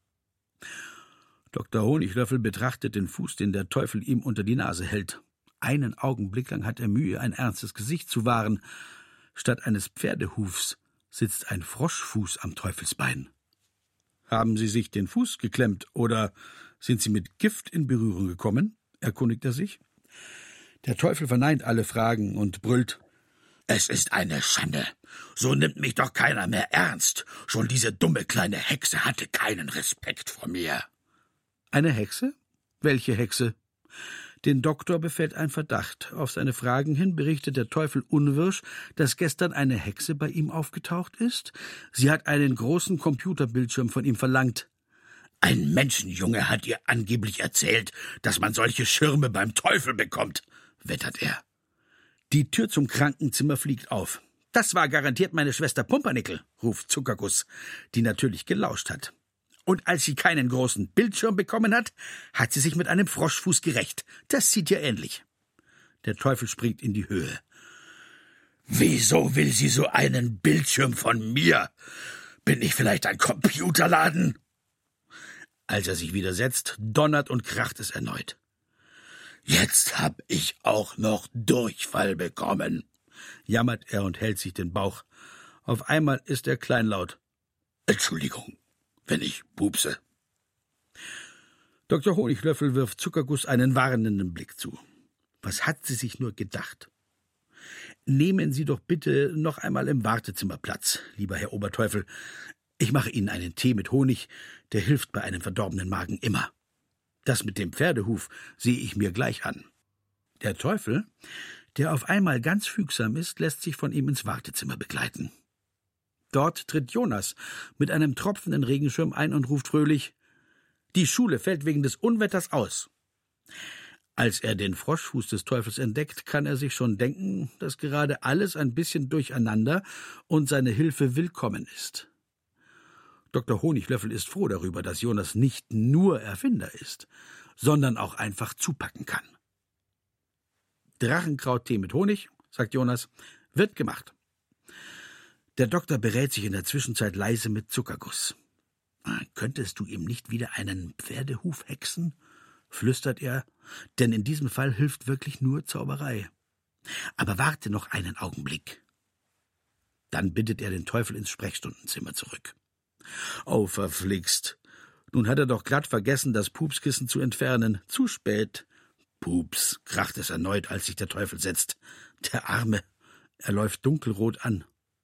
Doktor Honiglöffel betrachtet den Fuß, den der Teufel ihm unter die Nase hält. Einen Augenblick lang hat er Mühe, ein ernstes Gesicht zu wahren. Statt eines Pferdehufs sitzt ein Froschfuß am Teufelsbein. »Haben Sie sich den Fuß geklemmt oder sind Sie mit Gift in Berührung gekommen?« erkundigt er sich. Der Teufel verneint alle Fragen und brüllt: »Es ist eine Schande. So nimmt mich doch keiner mehr ernst. Schon diese dumme kleine Hexe hatte keinen Respekt vor mir.« »Eine Hexe? Welche Hexe?« Den Doktor befällt ein Verdacht. Auf seine Fragen hin berichtet der Teufel unwirsch, dass gestern eine Hexe bei ihm aufgetaucht ist. Sie hat einen großen Computerbildschirm von ihm verlangt. »Ein Menschenjunge hat ihr angeblich erzählt, dass man solche Schirme beim Teufel bekommt«, wettert er. Die Tür zum Krankenzimmer fliegt auf. »Das war garantiert meine Schwester Pumpernickel«, ruft Zuckerguss, die natürlich gelauscht hat. Und als sie keinen großen Bildschirm bekommen hat, hat sie sich mit einem Froschfuß gerächt. Das sieht ihr ähnlich. Der Teufel springt in die Höhe. »Wieso will sie so einen Bildschirm von mir? Bin ich vielleicht ein Computerladen?« Als er sich wieder setzt, donnert und kracht es erneut. »Jetzt hab ich auch noch Durchfall bekommen«, jammert er und hält sich den Bauch. Auf einmal ist er kleinlaut. »Entschuldigung, wenn ich pupse.« Doktor Honiglöffel wirft Zuckerguss einen warnenden Blick zu. Was hat sie sich nur gedacht? »Nehmen Sie doch bitte noch einmal im Wartezimmer Platz, lieber Herr Oberteufel. Ich mache Ihnen einen Tee mit Honig, der hilft bei einem verdorbenen Magen immer. Das mit dem Pferdehuf sehe ich mir gleich an.« Der Teufel, der auf einmal ganz fügsam ist, lässt sich von ihm ins Wartezimmer begleiten. Dort tritt Jonas mit einem tropfenden Regenschirm ein und ruft fröhlich: »Die Schule fällt wegen des Unwetters aus.« Als er den Froschfuß des Teufels entdeckt, kann er sich schon denken, dass gerade alles ein bisschen durcheinander und seine Hilfe willkommen ist. Doktor Honiglöffel ist froh darüber, dass Jonas nicht nur Erfinder ist, sondern auch einfach zupacken kann. »Drachenkrauttee mit Honig«, sagt Jonas, »wird gemacht.« Der Doktor berät sich in der Zwischenzeit leise mit Zuckerguss. »Könntest du ihm nicht wieder einen Pferdehuf hexen?« flüstert er, denn in diesem Fall hilft wirklich nur Zauberei. »Aber warte noch einen Augenblick.« Dann bittet er den Teufel ins Sprechstundenzimmer zurück. »Oh, verflixt. Nun hat er doch glatt vergessen, das Pupskissen zu entfernen. Zu spät.« »Pups«, kracht es erneut, als sich der Teufel setzt. Der Arme, er läuft dunkelrot an.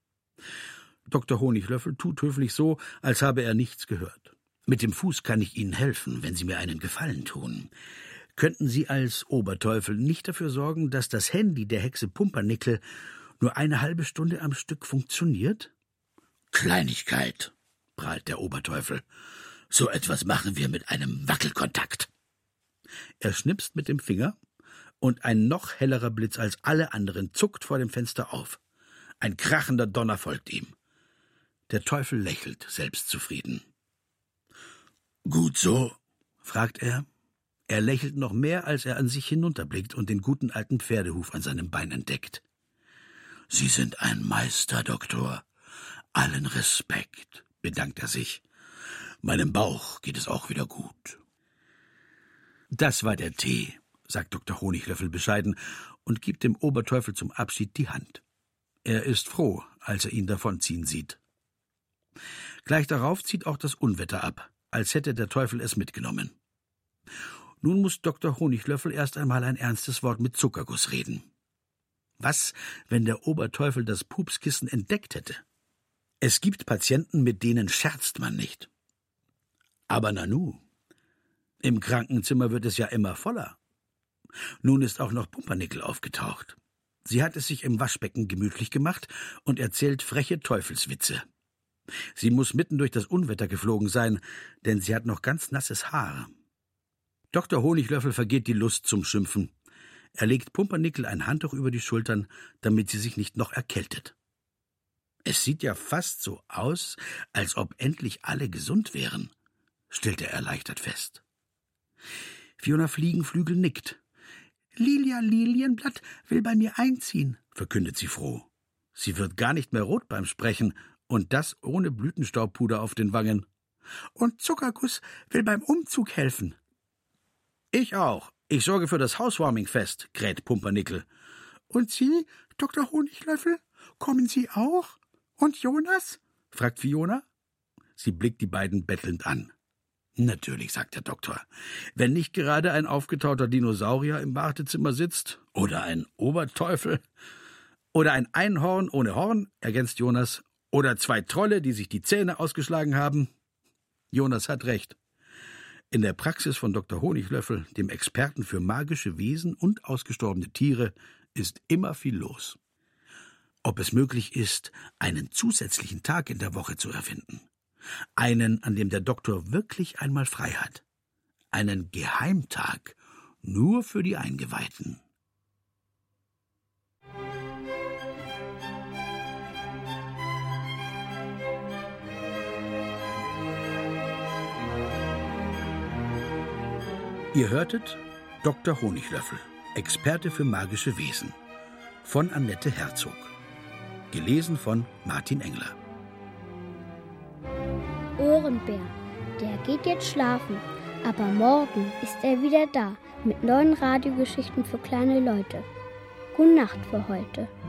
Doktor Honiglöffel tut höflich so, als habe er nichts gehört. »Mit dem Fuß kann ich Ihnen helfen, wenn Sie mir einen Gefallen tun. Könnten Sie als Oberteufel nicht dafür sorgen, dass das Handy der Hexe Pumpernickel nur eine halbe Stunde am Stück funktioniert?« »Kleinigkeit«, prahlt der Oberteufel. »So etwas machen wir mit einem Wackelkontakt.« Er schnipst mit dem Finger, und ein noch hellerer Blitz als alle anderen zuckt vor dem Fenster auf. Ein krachender Donner folgt ihm. Der Teufel lächelt selbstzufrieden. »Gut so?« fragt er. Er lächelt noch mehr, als er an sich hinunterblickt und den guten alten Pferdehuf an seinem Bein entdeckt. »Sie sind ein Meister, Doktor. Allen Respekt«, bedankt er sich. »Meinem Bauch geht es auch wieder gut.« »Das war der Tee«, sagt Doktor Honiglöffel bescheiden und gibt dem Oberteufel zum Abschied die Hand. Er ist froh, als er ihn davonziehen sieht. Gleich darauf zieht auch das Unwetter ab, als hätte der Teufel es mitgenommen. Nun muss Doktor Honiglöffel erst einmal ein ernstes Wort mit Zuckerguss reden. Was, wenn der Oberteufel das Pupskissen entdeckt hätte? Es gibt Patienten, mit denen scherzt man nicht. Aber nanu, im Krankenzimmer wird es ja immer voller. Nun ist auch noch Pumpernickel aufgetaucht. Sie hat es sich im Waschbecken gemütlich gemacht und erzählt freche Teufelswitze. Sie muss mitten durch das Unwetter geflogen sein, denn sie hat noch ganz nasses Haar. Doktor Honiglöffel vergeht die Lust zum Schimpfen. Er legt Pumpernickel ein Handtuch über die Schultern, damit sie sich nicht noch erkältet. »Es sieht ja fast so aus, als ob endlich alle gesund wären«, stellt er erleichtert fest. Fiona Fliegenflügel nickt. »Lilia Lilienblatt will bei mir einziehen«, verkündet sie froh. Sie wird gar nicht mehr rot beim Sprechen, und das ohne Blütenstaubpuder auf den Wangen. »Und Zuckerguss will beim Umzug helfen.« »Ich auch. Ich sorge für das Housewarming-Fest«, kräht Pumpernickel. »Und Sie, Doktor Honiglöffel, kommen Sie auch? Und Jonas?« fragt Fiona. Sie blickt die beiden bettelnd an. »Natürlich«, sagt der Doktor. »Wenn nicht gerade ein aufgetauter Dinosaurier im Wartezimmer sitzt, oder ein Oberteufel, oder ein Einhorn ohne Horn«, ergänzt Jonas, »oder zwei Trolle, die sich die Zähne ausgeschlagen haben.« Jonas hat recht. In der Praxis von Doktor Honiglöffel, dem Experten für magische Wesen und ausgestorbene Tiere, ist immer viel los. Ob es möglich ist, einen zusätzlichen Tag in der Woche zu erfinden. Einen, an dem der Doktor wirklich einmal frei hat. Einen Geheimtag, nur für die Eingeweihten. Ihr hörtet Doktor Honiglöffel, Experte für magische Wesen, von Annette Herzog. Gelesen von Martin Engler. Ohrenbär, der geht jetzt schlafen, aber morgen ist er wieder da mit neuen Radiogeschichten für kleine Leute. Gute Nacht für heute.